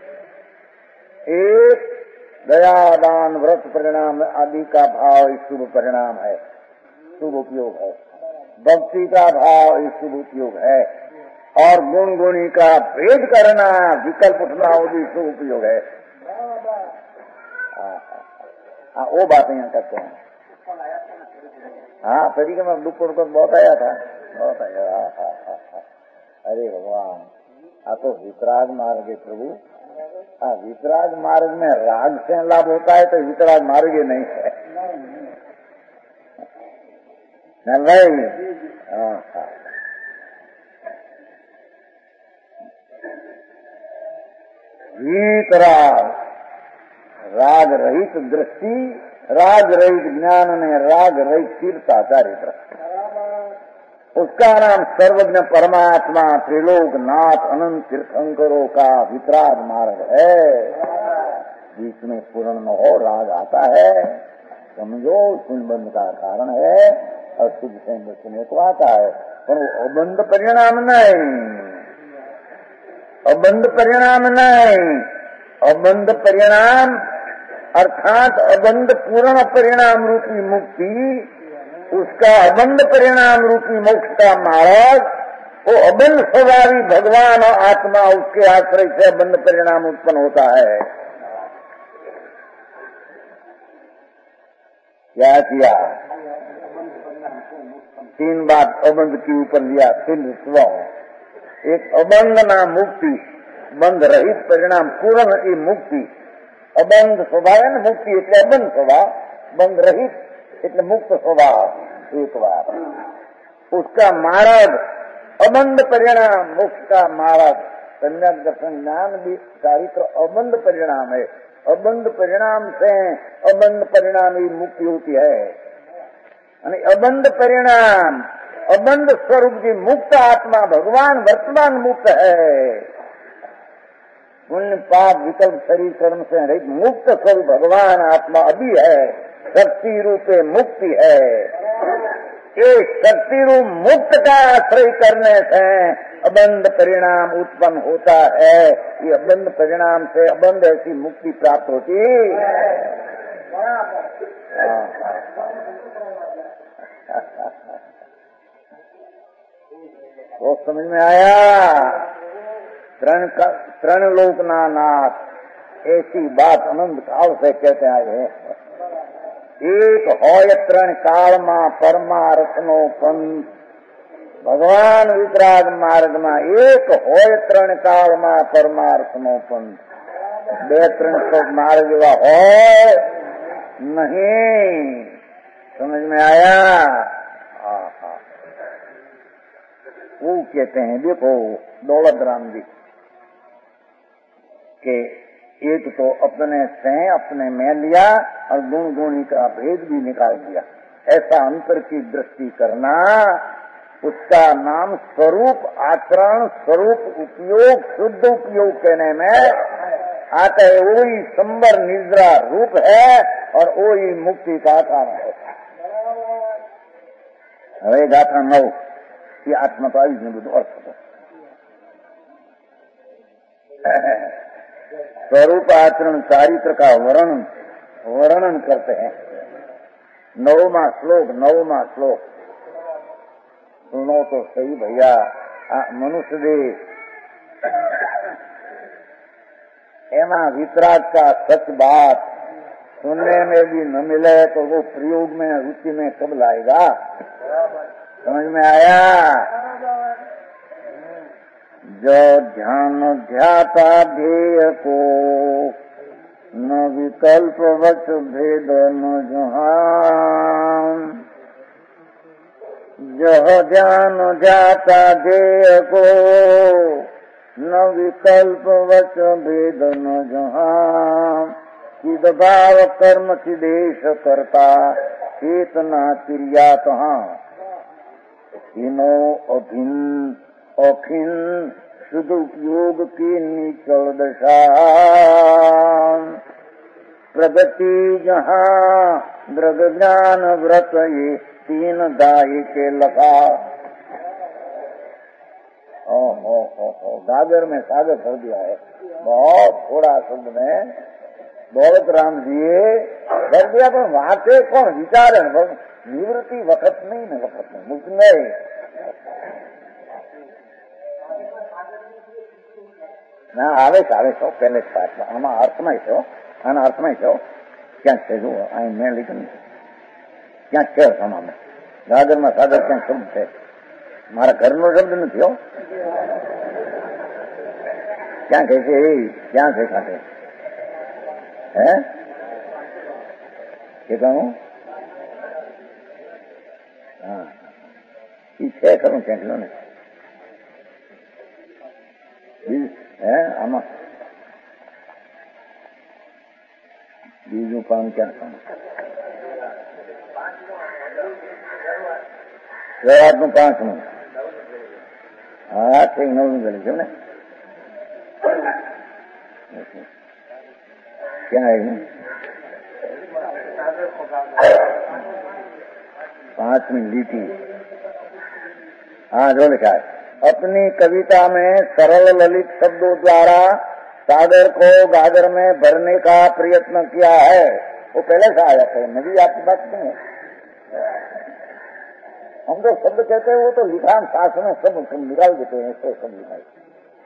एक दयादान व्रत परिणाम आदि का भाव शुभ परिणाम है, शुभ उपयोग है। भक्ति का भाव शुभ उपयोग है और गुण गुणी का भेद करना, विकल्प उठना वो भी शुभ उपयोग है। हाँ, वो बातें यहाँ करते हैं। हाँ तरीके में दुख को बहुत आया था, बहुत आया। हाँ हाँ हाँ हाँ। अरे भगवान, आ तो वितराग मार्ग है प्रभु। हाँ, वितराग मार्ग में राग से लाभ होता है तो वितराग मार्ग ही नहीं है ना भाई। हाँ हाँ। वीतराग, राग रहित दृष्टि, राग रहित ज्ञान ने राग रहित तीर्था चारित्र, उसका नाम सर्वज्ञ परमात्मा त्रिलोक नाथ अनंत तीर्थंकरों का वितराग मार्ग है। बीच में पूर्ण न हो राग आता है, समझो सुनबंध का कारण है, और शुद्ध से सुने को आता है, पर वो अबंध परिणाम नहीं, अबंध परिणाम नहीं। अबंध परिणाम अर्थात अबंध पूर्ण परिणाम रूपी मुक्ति, उसका अबंध परिणाम रूपी मोक्ष का मार्ग, वो अबंध स्वभावी भगवान और आत्मा, उसके आश्रय से अबंध परिणाम उत्पन्न होता है। क्या किया? तीन बात अबंध के ऊपर लिया, तीन स्व, एक अबंध नाम मुक्ति, बंध रहित परिणाम पूर्ण की मुक्ति, अबंध स्वभाव है, मुक्ति એટલે अबंध स्वभाव, बंध रहित એટલે मुक्त स्वभाव। एक बार उसका मार्ग अबंध परिणाम, मोक्ष का मार्ग, सम्यक दर्शन ज्ञान भी चारित्र अबंध परिणाम है। अबंध परिणाम से अबंध परिणाम ही मुक्ति होती है। यानी अबंध परिणाम, अबंध स्वरूप की मुक्त आत्मा भगवान वर्तमान मुक्त है। पुण्य पाप विकल्प शरीर कर्म से रहित मुक्त स्वरूप भगवान आत्मा अभी है, शक्ति रूपे मुक्ति है। ये शक्ति रूप मुक्त का आश्रय करने से अबंध परिणाम उत्पन्न होता है। ये अबंध परिणाम से अबंध ऐसी मुक्ति प्राप्त होती है। तो समझ में आया? तृण तृण लोकना नाथ, ऐसी बात अनंत काल से कहते आए हैं। एक होय तृण काल मां परमार्थ नो पंथ, भगवान वितराग मार्ग में एक होय तृण काल मां परमार्थ नो पंथ। बे त्रण तो मार्ग हो नहीं। समझ में आया? हाँ हाँ। वो कहते हैं, देखो दौलत राम जी के एक तो अपने से अपने में लिया और गुण गुणी का भेद भी निकाल दिया। ऐसा अंतर की दृष्टि करना, उसका नाम स्वरूप आचरण, स्वरूप उपयोग, शुद्ध उपयोग कहने में आता है। वही संबर निद्रा रूप है और वही मुक्ति का कारण है। હવે ગાથા નવ એ આત્મા તો આવી ગયું બધું અર્થ હતો। स्वरूप आचरण चारित्र का वर्णन वर्णन करते हैं। नौवां श्लोक, नौवां श्लोक सुनो तो सही भैया। मनुष्य दे एमा वितराग का सच बात सुनने में भी न मिले तो वो प्रयोग में रुचि में कब लाएगा? समझ में आया? जो ध्यान ध्याता ध्येय को, न विकल्प वच भेद न जुहान। जो ध्यान ध्याता ध्येय को, न विकल्प वच भेद न जुहान। चिद भाव कर्म चिदेश करता, चेतना क्रिया तहाँ। तीनों अभिन्न अखिन शुद्ध उपयोग की निचल दशा। प्रगति जहाँ दृग ज्ञान व्रत, ये तीन दाई के लगा। ओ हो हो हो गागर में सागर कर दिया है। बहुत थोड़ा शब्द में दौलत राम जी कर दिया, पर वहां से कौन विचार है? निवृत्ति वक्त नहीं न वक्त नहीं मुक्त नहीं। ના આવે છે આવે છો પહેલે જ પાઠમાં આમાં અર્થમાં છો આના અર્થમાં છો ક્યાંક છે જુઓ અહીં મેં લીધું ક્યાંક છે આમાં ગાગરમાં સાગર ક્યાંક શબ્દ છે, મારા ઘરનો શબ્દ નથી હો. ક્યાં કહે છે? ક્યાં છે ખાતે? હે કે કહું? હા એ છે ખરું ક્યાંક લો ને. હે આમાં બીજું કામ ક્યાં કામ? શરૂઆતનું પાંચમું. હા કઈ નવનું ગયું છે ને. ક્યાં આવ્યું? पांचवी लीटी। हाँ जो लिखा है, अपनी कविता में सरल ललित शब्दों द्वारा सागर को गागर में भरने का प्रयत्न किया है। वो पहले से आ जाते हैं, नवी आपकी बात नहीं है। हम जो शब्द कहते हैं वो तो लिखान शास्त्र में सब निकाल देते हैं, ऐसे सब लिखा है।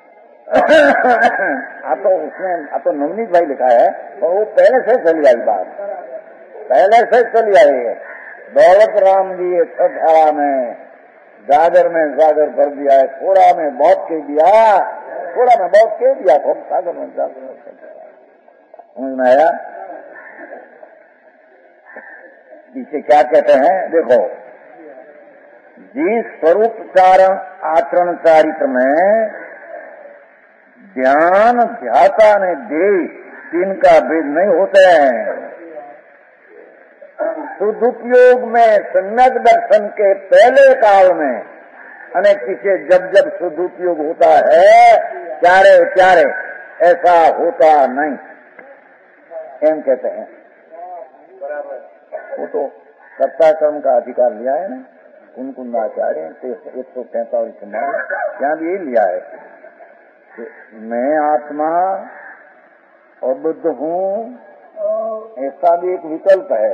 आप तो उसमें आप तो नवनीत भाई लिखा है, और वो पहले से चली आई बात, पहले से चली आई है। दौलत राम जी छठारा में गागर में सागर भर दिया है, थोड़ा में बहुत कह दिया, थोड़ा में बहुत कह दिया, खूब सागर में सागर में समझ में आया। पीछे क्या कहते हैं देखो, जिस स्वरूप चारण आचरण चारित्र में ध्यान ध्याता ने दे तीन का भेद नहीं होते हैं। सदुपयोग में सम्यक दर्शन के पहले काल में अने पीछे जब जब सदुपयोग होता है त्यारे त्यारे ऐसा होता नहीं, एम कहते हैं। वो तो कर्ता कर्म का अधिकार लिया है ना, कुंकुंदाचार्य एक सौ पैंतालीस में यहाँ भी यही लिया है कि मैं आत्मा अबुद्ध हूँ, ऐसा भी एक विकल्प है।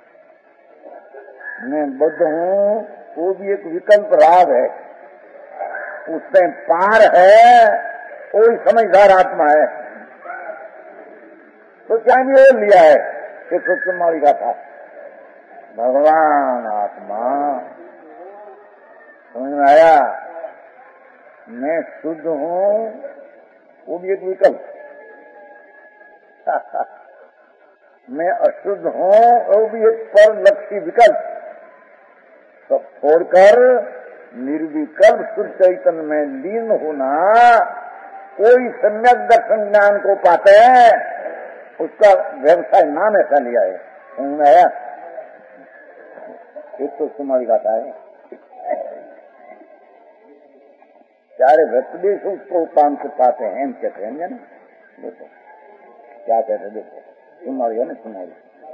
मैं बुद्ध हूँ वो भी एक विकल्प राग है, उससे पार है कोई समझदार आत्मा है। तो क्या भी वो लिया है एक सौ चुम्माली का था, भगवान आत्मा। समझ में आया? मैं शुद्ध हूँ वो भी एक विकल्प, मैं अशुद्ध हूँ वो भी एक पर लक्ष्य विकल्प। सब छोड़कर निर्विकल्प शुद्ध चैतन्य में लीन होना, कोई सम्यक दर्शन ज्ञान को पाते हैं, उसका व्यवसाय नाम ऐसा लिया है। समझ में आया? एक तो सुमारी गाता है चारे व्यक्तिदेश उसको काम से पाते हैं, हम कहते हैं ना। देखो क्या कहते हैं, देखो सुमारी है ना, सुमारी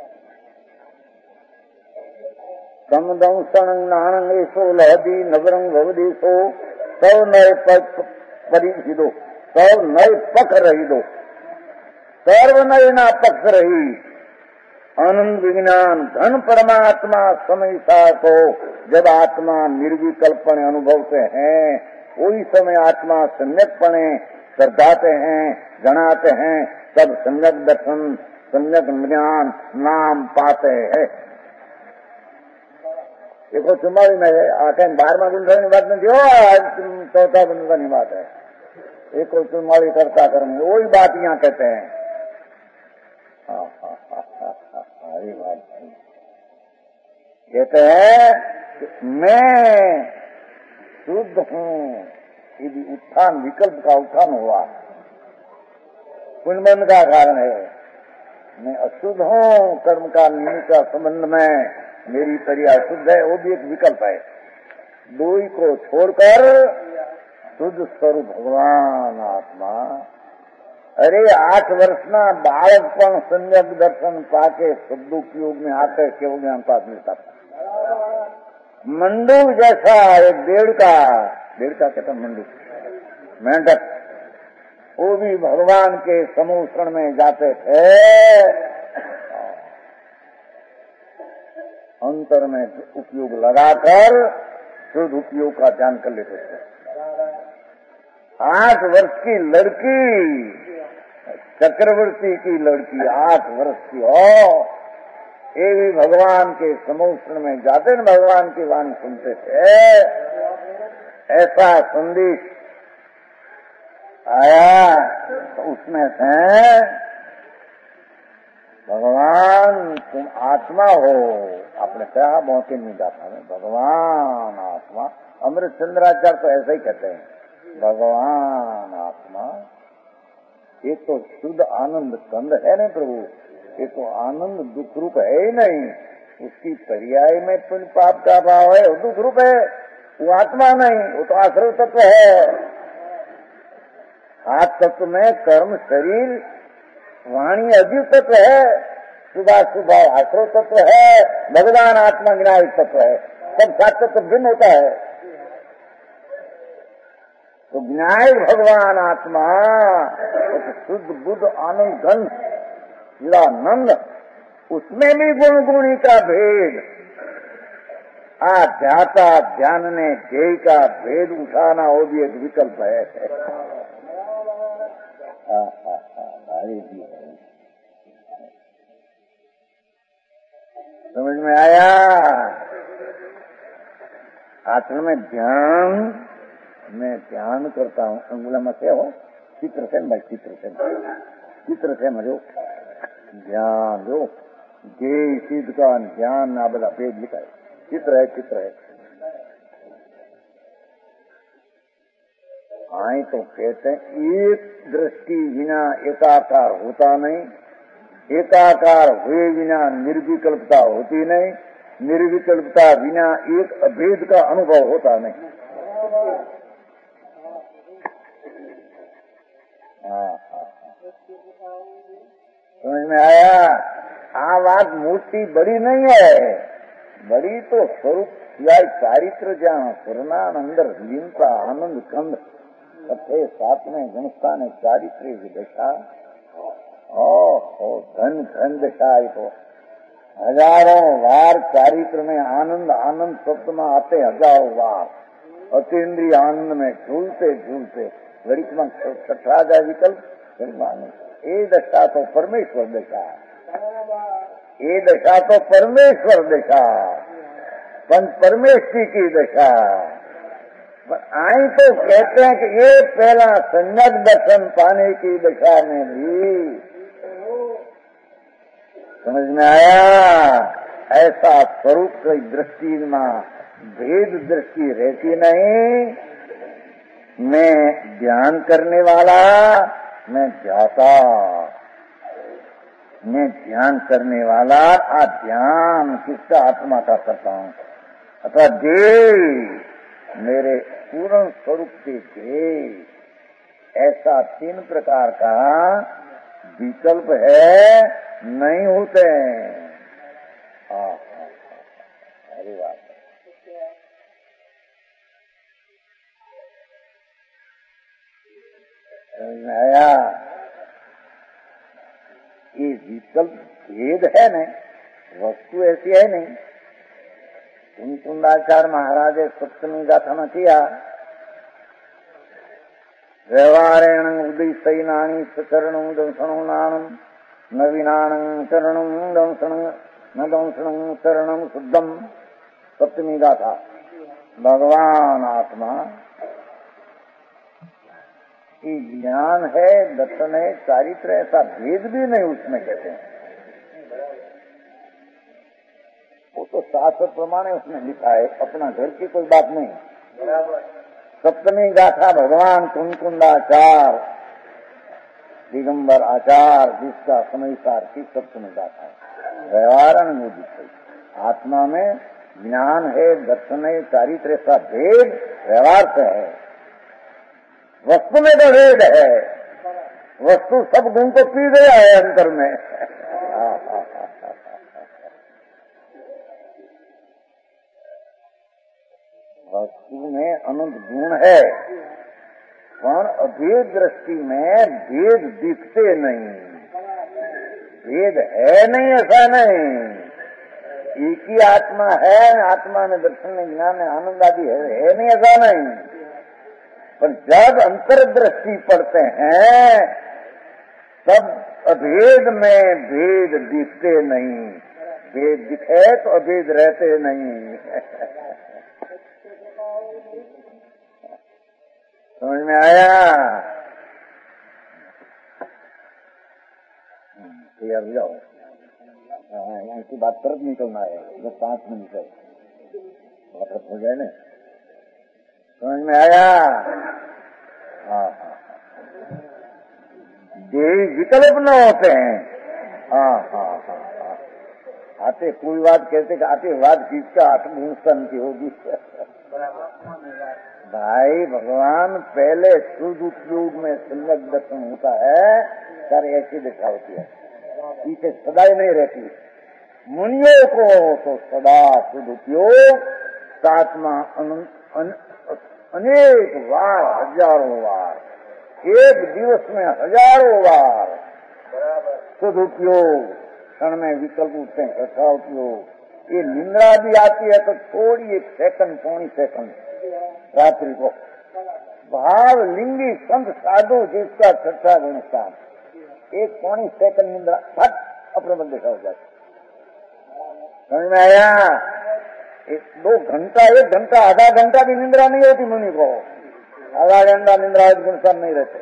कम दंशन नानंग सो लहदी नवरंग भवदेशो सौ नए पक परिदो, सौ नए पक रही दो, सर्व नए ना पक्ष रही। आनंद विज्ञान घन परमात्मा समय सा को जब आत्मा निर्विकल्पण अनुभवते हैं, वही समय आत्मा सम्यकपणे श्रद्धाते हैं, जनाते हैं, सब सम्यक दर्शन सम्यक ज्ञान नाम पाते हैं। देखो चुम्माली में आके बारहवा गुंठा बात नहीं हो, चौथा गुंठा नहीं बात है। एक को चुम्माली करता कर्म वही बात यहाँ कहते हैं। हाँ हाँ हाँ हाँ हाँ ये बात कहते हैं मैं शुद्ध हूँ, यदि उत्थान विकल्प का उत्थान हुआ पुण्यबंध का कारण है। मैं अशुद्ध हूँ कर्म का निमित्त का संबंध में मेरी तरी अशुद्ध है, वो भी एक विकल्प है। दो ही को छोड़कर शुद्ध स्वरूप भगवान आत्मा। अरे आठ वर्षना बालक पण सम्यक दर्शन पाके शब्दोपयोग में आकर केवल ज्ञान पास मिलता था। मंडूक जैसा एक डेढ़ का डेढ़ का कहता मंडूक मेंढक, वो भी भगवान के समूह शरण में जाते थे, अंतर में उपयोग लगाकर शुद्ध उपयोग का ध्यान कर लेते थे। आठ वर्ष की लड़की, चक्रवर्ती की लड़की आठ वर्ष की हो, ये भी भगवान के समुद्र में जाते न भगवान की वाणी सुनते थे। ऐसा संदेश आया तो उसमें से भगवान तुम आत्मा हो। आपने कहा मौके नहीं जाता में भगवान आत्मा। अमृत चंद्राचार्य तो ऐसा ही कहते हैं, भगवान आत्मा। ये तो शुद्ध आनंद कंद है नहीं प्रभु, ये तो आनंद दुख रूप है ही नहीं। उसकी पर्याय में पुण्य पाप का भाव है, वो दुख रूप है, वो आत्मा नहीं, वो तो आश्रय तत्व है। हाथ तत्व में कर्म शरीर वाणी अद्वित तत्व है, सुबह सुबह आश्रय तत्व है, भगवान आत्मा ज्ञान तत्व है। सब सात तत्व भिन्न होता है। तो ज्ञाय भगवान आत्मा एक शुद्ध बुद्ध आनंद घन चिदानंद, उसमें भी गुण गुणी का भेद, आध्याता ध्यान ने ध्येय का भेद उठाना वो भी एक विकल्प है। भारी भी है। समझ में आया? आचरण में ध्यान, मैं ध्यान करता हूँ। अंगुला मत हो चित्र से भाई, चित्र से चित्र से मजो ध्यान दो। जय सिद्ध का ध्यान ना बदा भेद लिखा है, चित्र है, चित्र है। आए तो कहते हैं एक दृष्टि बिना एकाकार होता नहीं, एकाकार हुए बिना निर्विकल्पता होती नहीं, निर्विकल्पता बिना एक अभेद का अनुभव होता नहीं। समझ में आया? आ बात मूर्ति बड़ी नहीं है, बड़ी तो स्वरूप सिवाय चारित्र जहाँ पूर्णानंदर लीनता आनंद कंद कथे साथ में गुणस्थान है चारित्र की दशा। ओ धन धन दशा है। तो हजारों बार चारित्र में आनंद आनंद शब्द में आते हजारों बार, अतीन्द्रिय आनंद में झूलते झूलते गणित में छठा जाए विकल्प। ये दशा तो परमेश्वर दशा, ये दशा तो परमेश्वर दशा, पंच परमेश्वरी की दशा। आई तो कहते हैं कि ये पहला संज्ञक दर्शन पाने की दशा में भी, समझ में आया? ऐसा स्वरूप की दृष्टि में भेद दृष्टि रहती नहीं। मैं ध्यान करने वाला, मैं ध्याता, मैं ध्यान करने वाला। आ ध्यान किसका? आत्मा का करता हूँ अथवा देव मेरे पूर्ण स्वरूप के देव। ऐसा तीन प्रकार का विकल्प है, नहीं होते हैं। अरे बात आया? ये विकल्प भेद है नहीं, वस्तु ऐसी है नहीं। कुंकुंदाचार्य महाराज सप्तमी गाथा में किया, व्यवहारेण उदयनानी सचरण दंसण नाणम नवीनान चरण दंसण न दंसण चरणम शुद्धम। सप्तमी गाथा भगवान आत्मा की ज्ञान है, दर्शन है, चारित्र, ऐसा भेद भी नहीं उसमें कहते हैं। वो तो शास्त्र प्रमाण है, उसमें लिखा है, अपना घर की कोई बात नहीं। सप्तमी गाथा भगवान कुंकुंदाचार्य दिगंबर आचार्य जिसका समयसार की सप्तमी गाथा है। व्यवहार अनुभूति आत्मा में ज्ञान है, दर्शन है, चारित्र, ऐसा भेद व्यवहार से है। वस्तु में तो भेद है, वस्तु सब गुण को पी गया है अंतर में। वस्तु में अनंत गुण है, पर अभेद दृष्टि में भेद दिखते नहीं। भेद है नहीं ऐसा नहीं, एक ही आत्मा है। आत्मा में दर्शन में ज्ञान में आनंद आदि है, है नहीं ऐसा नहीं। पर जब अंतर्दृष्टि पढ़ते हैं तब अभेद में भेद दिखते नहीं, भेद दिखे तो अभेद रहते नहीं। समझ में आया? तैयार हो जाओ, यहाँ की बात तरफ निकलना है, बस पांच मिनट है, वापस हो जाए ना। समझ में आया? हाँ हाँ, देही विकल्प न होते हैं। हाँ हाँ हाँ हाँ, आते कोई बात कहते कि आते बात किसका आत्मनुष्ठान की होगी। भाई भगवान पहले शुद्ध उपयोग में सम्यक दर्शन होता है, कर ऐसी दिशा होती है, पीछे सदाई नहीं रहती। मुनियों को तो सदा शुद्ध उपयोग सात्मा अनेक बार, हजारों बार, एक दिवस में हजारों बार शुद्ध उपयोग, क्षण में विकल्प उठते हैं, अच्छा उपयोग। ये निंद्रा भी आती है तो थोड़ी एक सेकंड, पौनी सेकंड रात्रि को भाव लिंगी संत साधु जिसका छठा गुणस्थान, एक पौनी सेकंड निंद्रा फट अपने बंद देखा हो जाती। समझ में आया? एक दो घंटा, एक घंटा, आधा घंटा भी निंद्रा नहीं होती मुनि को, आधा घंटा निंद्रा गुणस्थान नहीं रहते।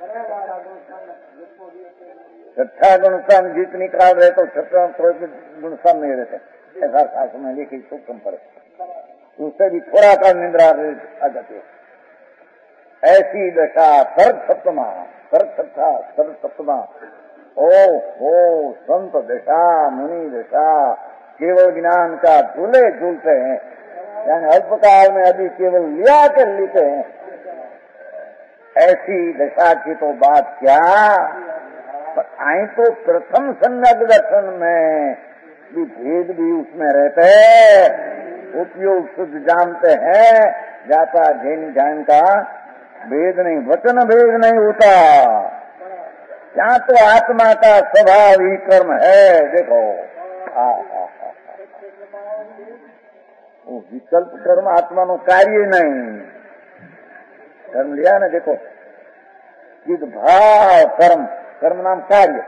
छठा गुणस्थान जितनी काल रहे तो छठा गुणस्थान नहीं रहते, ऐसा शास्त्र में लिखी सूक्ष्म पर, उससे भी थोड़ा सा निंद्रा आ जाती है। ऐसी दशा सर्व सप्तमा, सर्व छठा सर्व सप्तमा, ओ हो संत दशा, मुनि दशा, केवल ज्ञान का झूले झूलते हैं, यानी अल्पकाल में अभी केवल लिया कर लेते हैं। ऐसी दशा की तो बात क्या, पर आई तो प्रथम सम्यक दर्शन में भी भेद भी उसमें रहते हैं, उपयोग शुद्ध जानते हैं, जाता जैन ज्ञान का भेद नहीं, वचन भेद नहीं होता। यहाँ तो आत्मा का स्वभाव ही कर्म है। देखो आ, आ, आ, वो विकल्प कर्म आत्मा नो कार्य नहीं, कर्म लिया ना, देखो चिद भाव कर्म, कर्म नाम कार्य,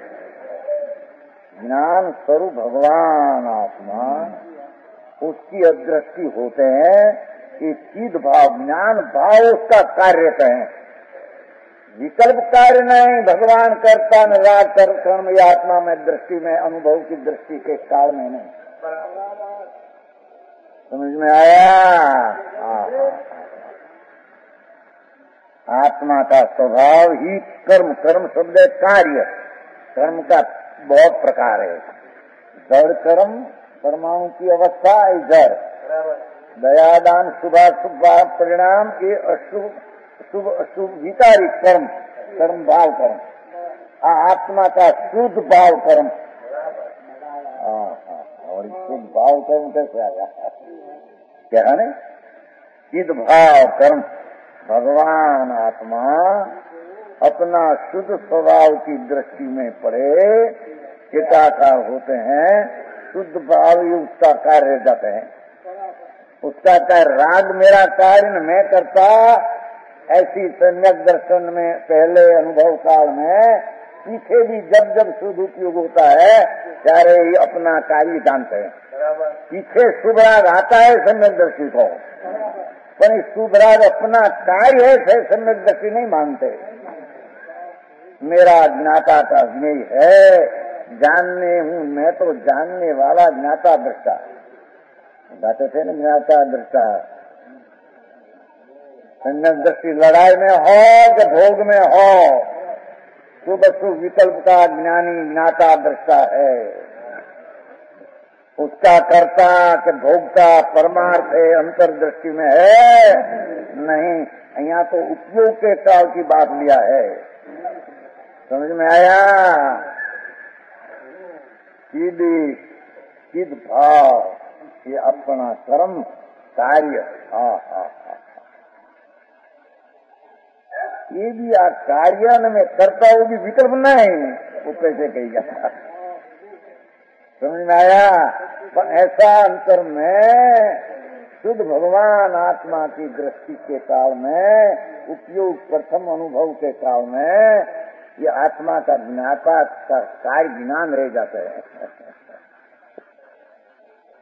ज्ञान स्वरूप भगवान आत्मा, उसकी अदृष्टि होते हैं कि चिद भाव, ज्ञान भाव उसका कार्य कहें, विकल्प कार्य नहीं। भगवान करता निराग कर कर्म या आत्मा में दृष्टि में, अनुभव की दृष्टि के काल में नहीं। समझ में आया? आत्मा का स्वभाव ही कर्म, कर्म शब्द है कार्य, कर्म का बहुत प्रकार है। जड़ कर्म, परमाणु की अवस्था जड़, दयादान शुभाशुभ परिणाम, ये अशुभ शुभ अशुभ विकारी कर्म, कर्म भाव कर्म, आत्मा का शुद्ध भाव कर्म। और शुद्ध भाव कर्म कैसे आया, क्या है? चिद भाव कर्म, भगवान आत्मा अपना शुद्ध स्वभाव की दृष्टि में पड़े, एकाकार होते हैं, शुद्ध भाव ही उसका कार्य जाते हैं। उसका कार्य राग मेरा कार्य मैं करता, ऐसी सम्यक दर्शन में पहले अनुभव काल में, पीछे भी जब जब शुद्ध उपयोग होता है सारे ही अपना कार्य जानते हैं। पीछे शुभ राग आता है सम्यक दृष्टि को, पर शुभ राग अपना कार्य है, सम्यक दृष्टि नहीं मानते। मेरा ज्ञाता का ज्ञेय है, जानने हूँ मैं तो जानने वाला ज्ञाता दृष्टा, गाते थे ना ज्ञाता दृष्टा। सम्यक दृष्टि लड़ाई में हो कि भोग में हो, शुभ शुभ विकल्प का ज्ञानी ज्ञाता दृष्टा है। उसका कर्ता के भोग का परमार्थ है, अंतर्दृष्टि में है नहीं। यहाँ तो उपयोग के काल की बात लिया है। समझ में आया? सीधी सिद्ध भाव, ये अपना कर्म कार्य, हाँ हाँ हाँ, ये भी आ कार्य में करता वो भी विकल्प नहीं, वो कैसे कहेगा? समझ में आया? पर ऐसा अंतर में शुद्ध भगवान आत्मा की दृष्टि के काल में, उपयोग प्रथम अनुभव के काल में, ये आत्मा का ज्ञाता का कार्य ज्ञान रह जाता है।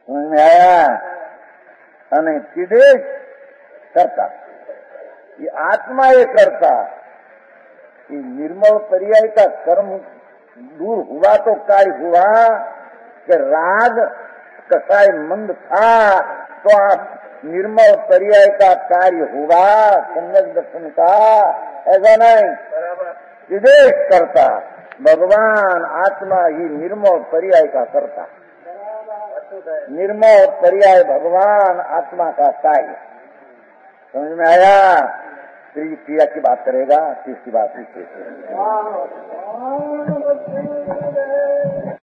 समझ में आया? અને चिदेश करता, ये आत्मा ये करता, ये निर्मल पर्याय का कर्म दूर हुआ तो काय हुआ कि राग कसाय मंद था तो आप निर्मल पर्याय का कार्य हुआ, सम्यक दर्शन का, ऐसा नहीं। विदेश करता भगवान आत्मा ही निर्मल पर्याय का करता, निर्मल पर्याय भगवान आत्मा का कार्य। समझ में आया? फिर ये क्रिया की बात करेगा, तीसरी बात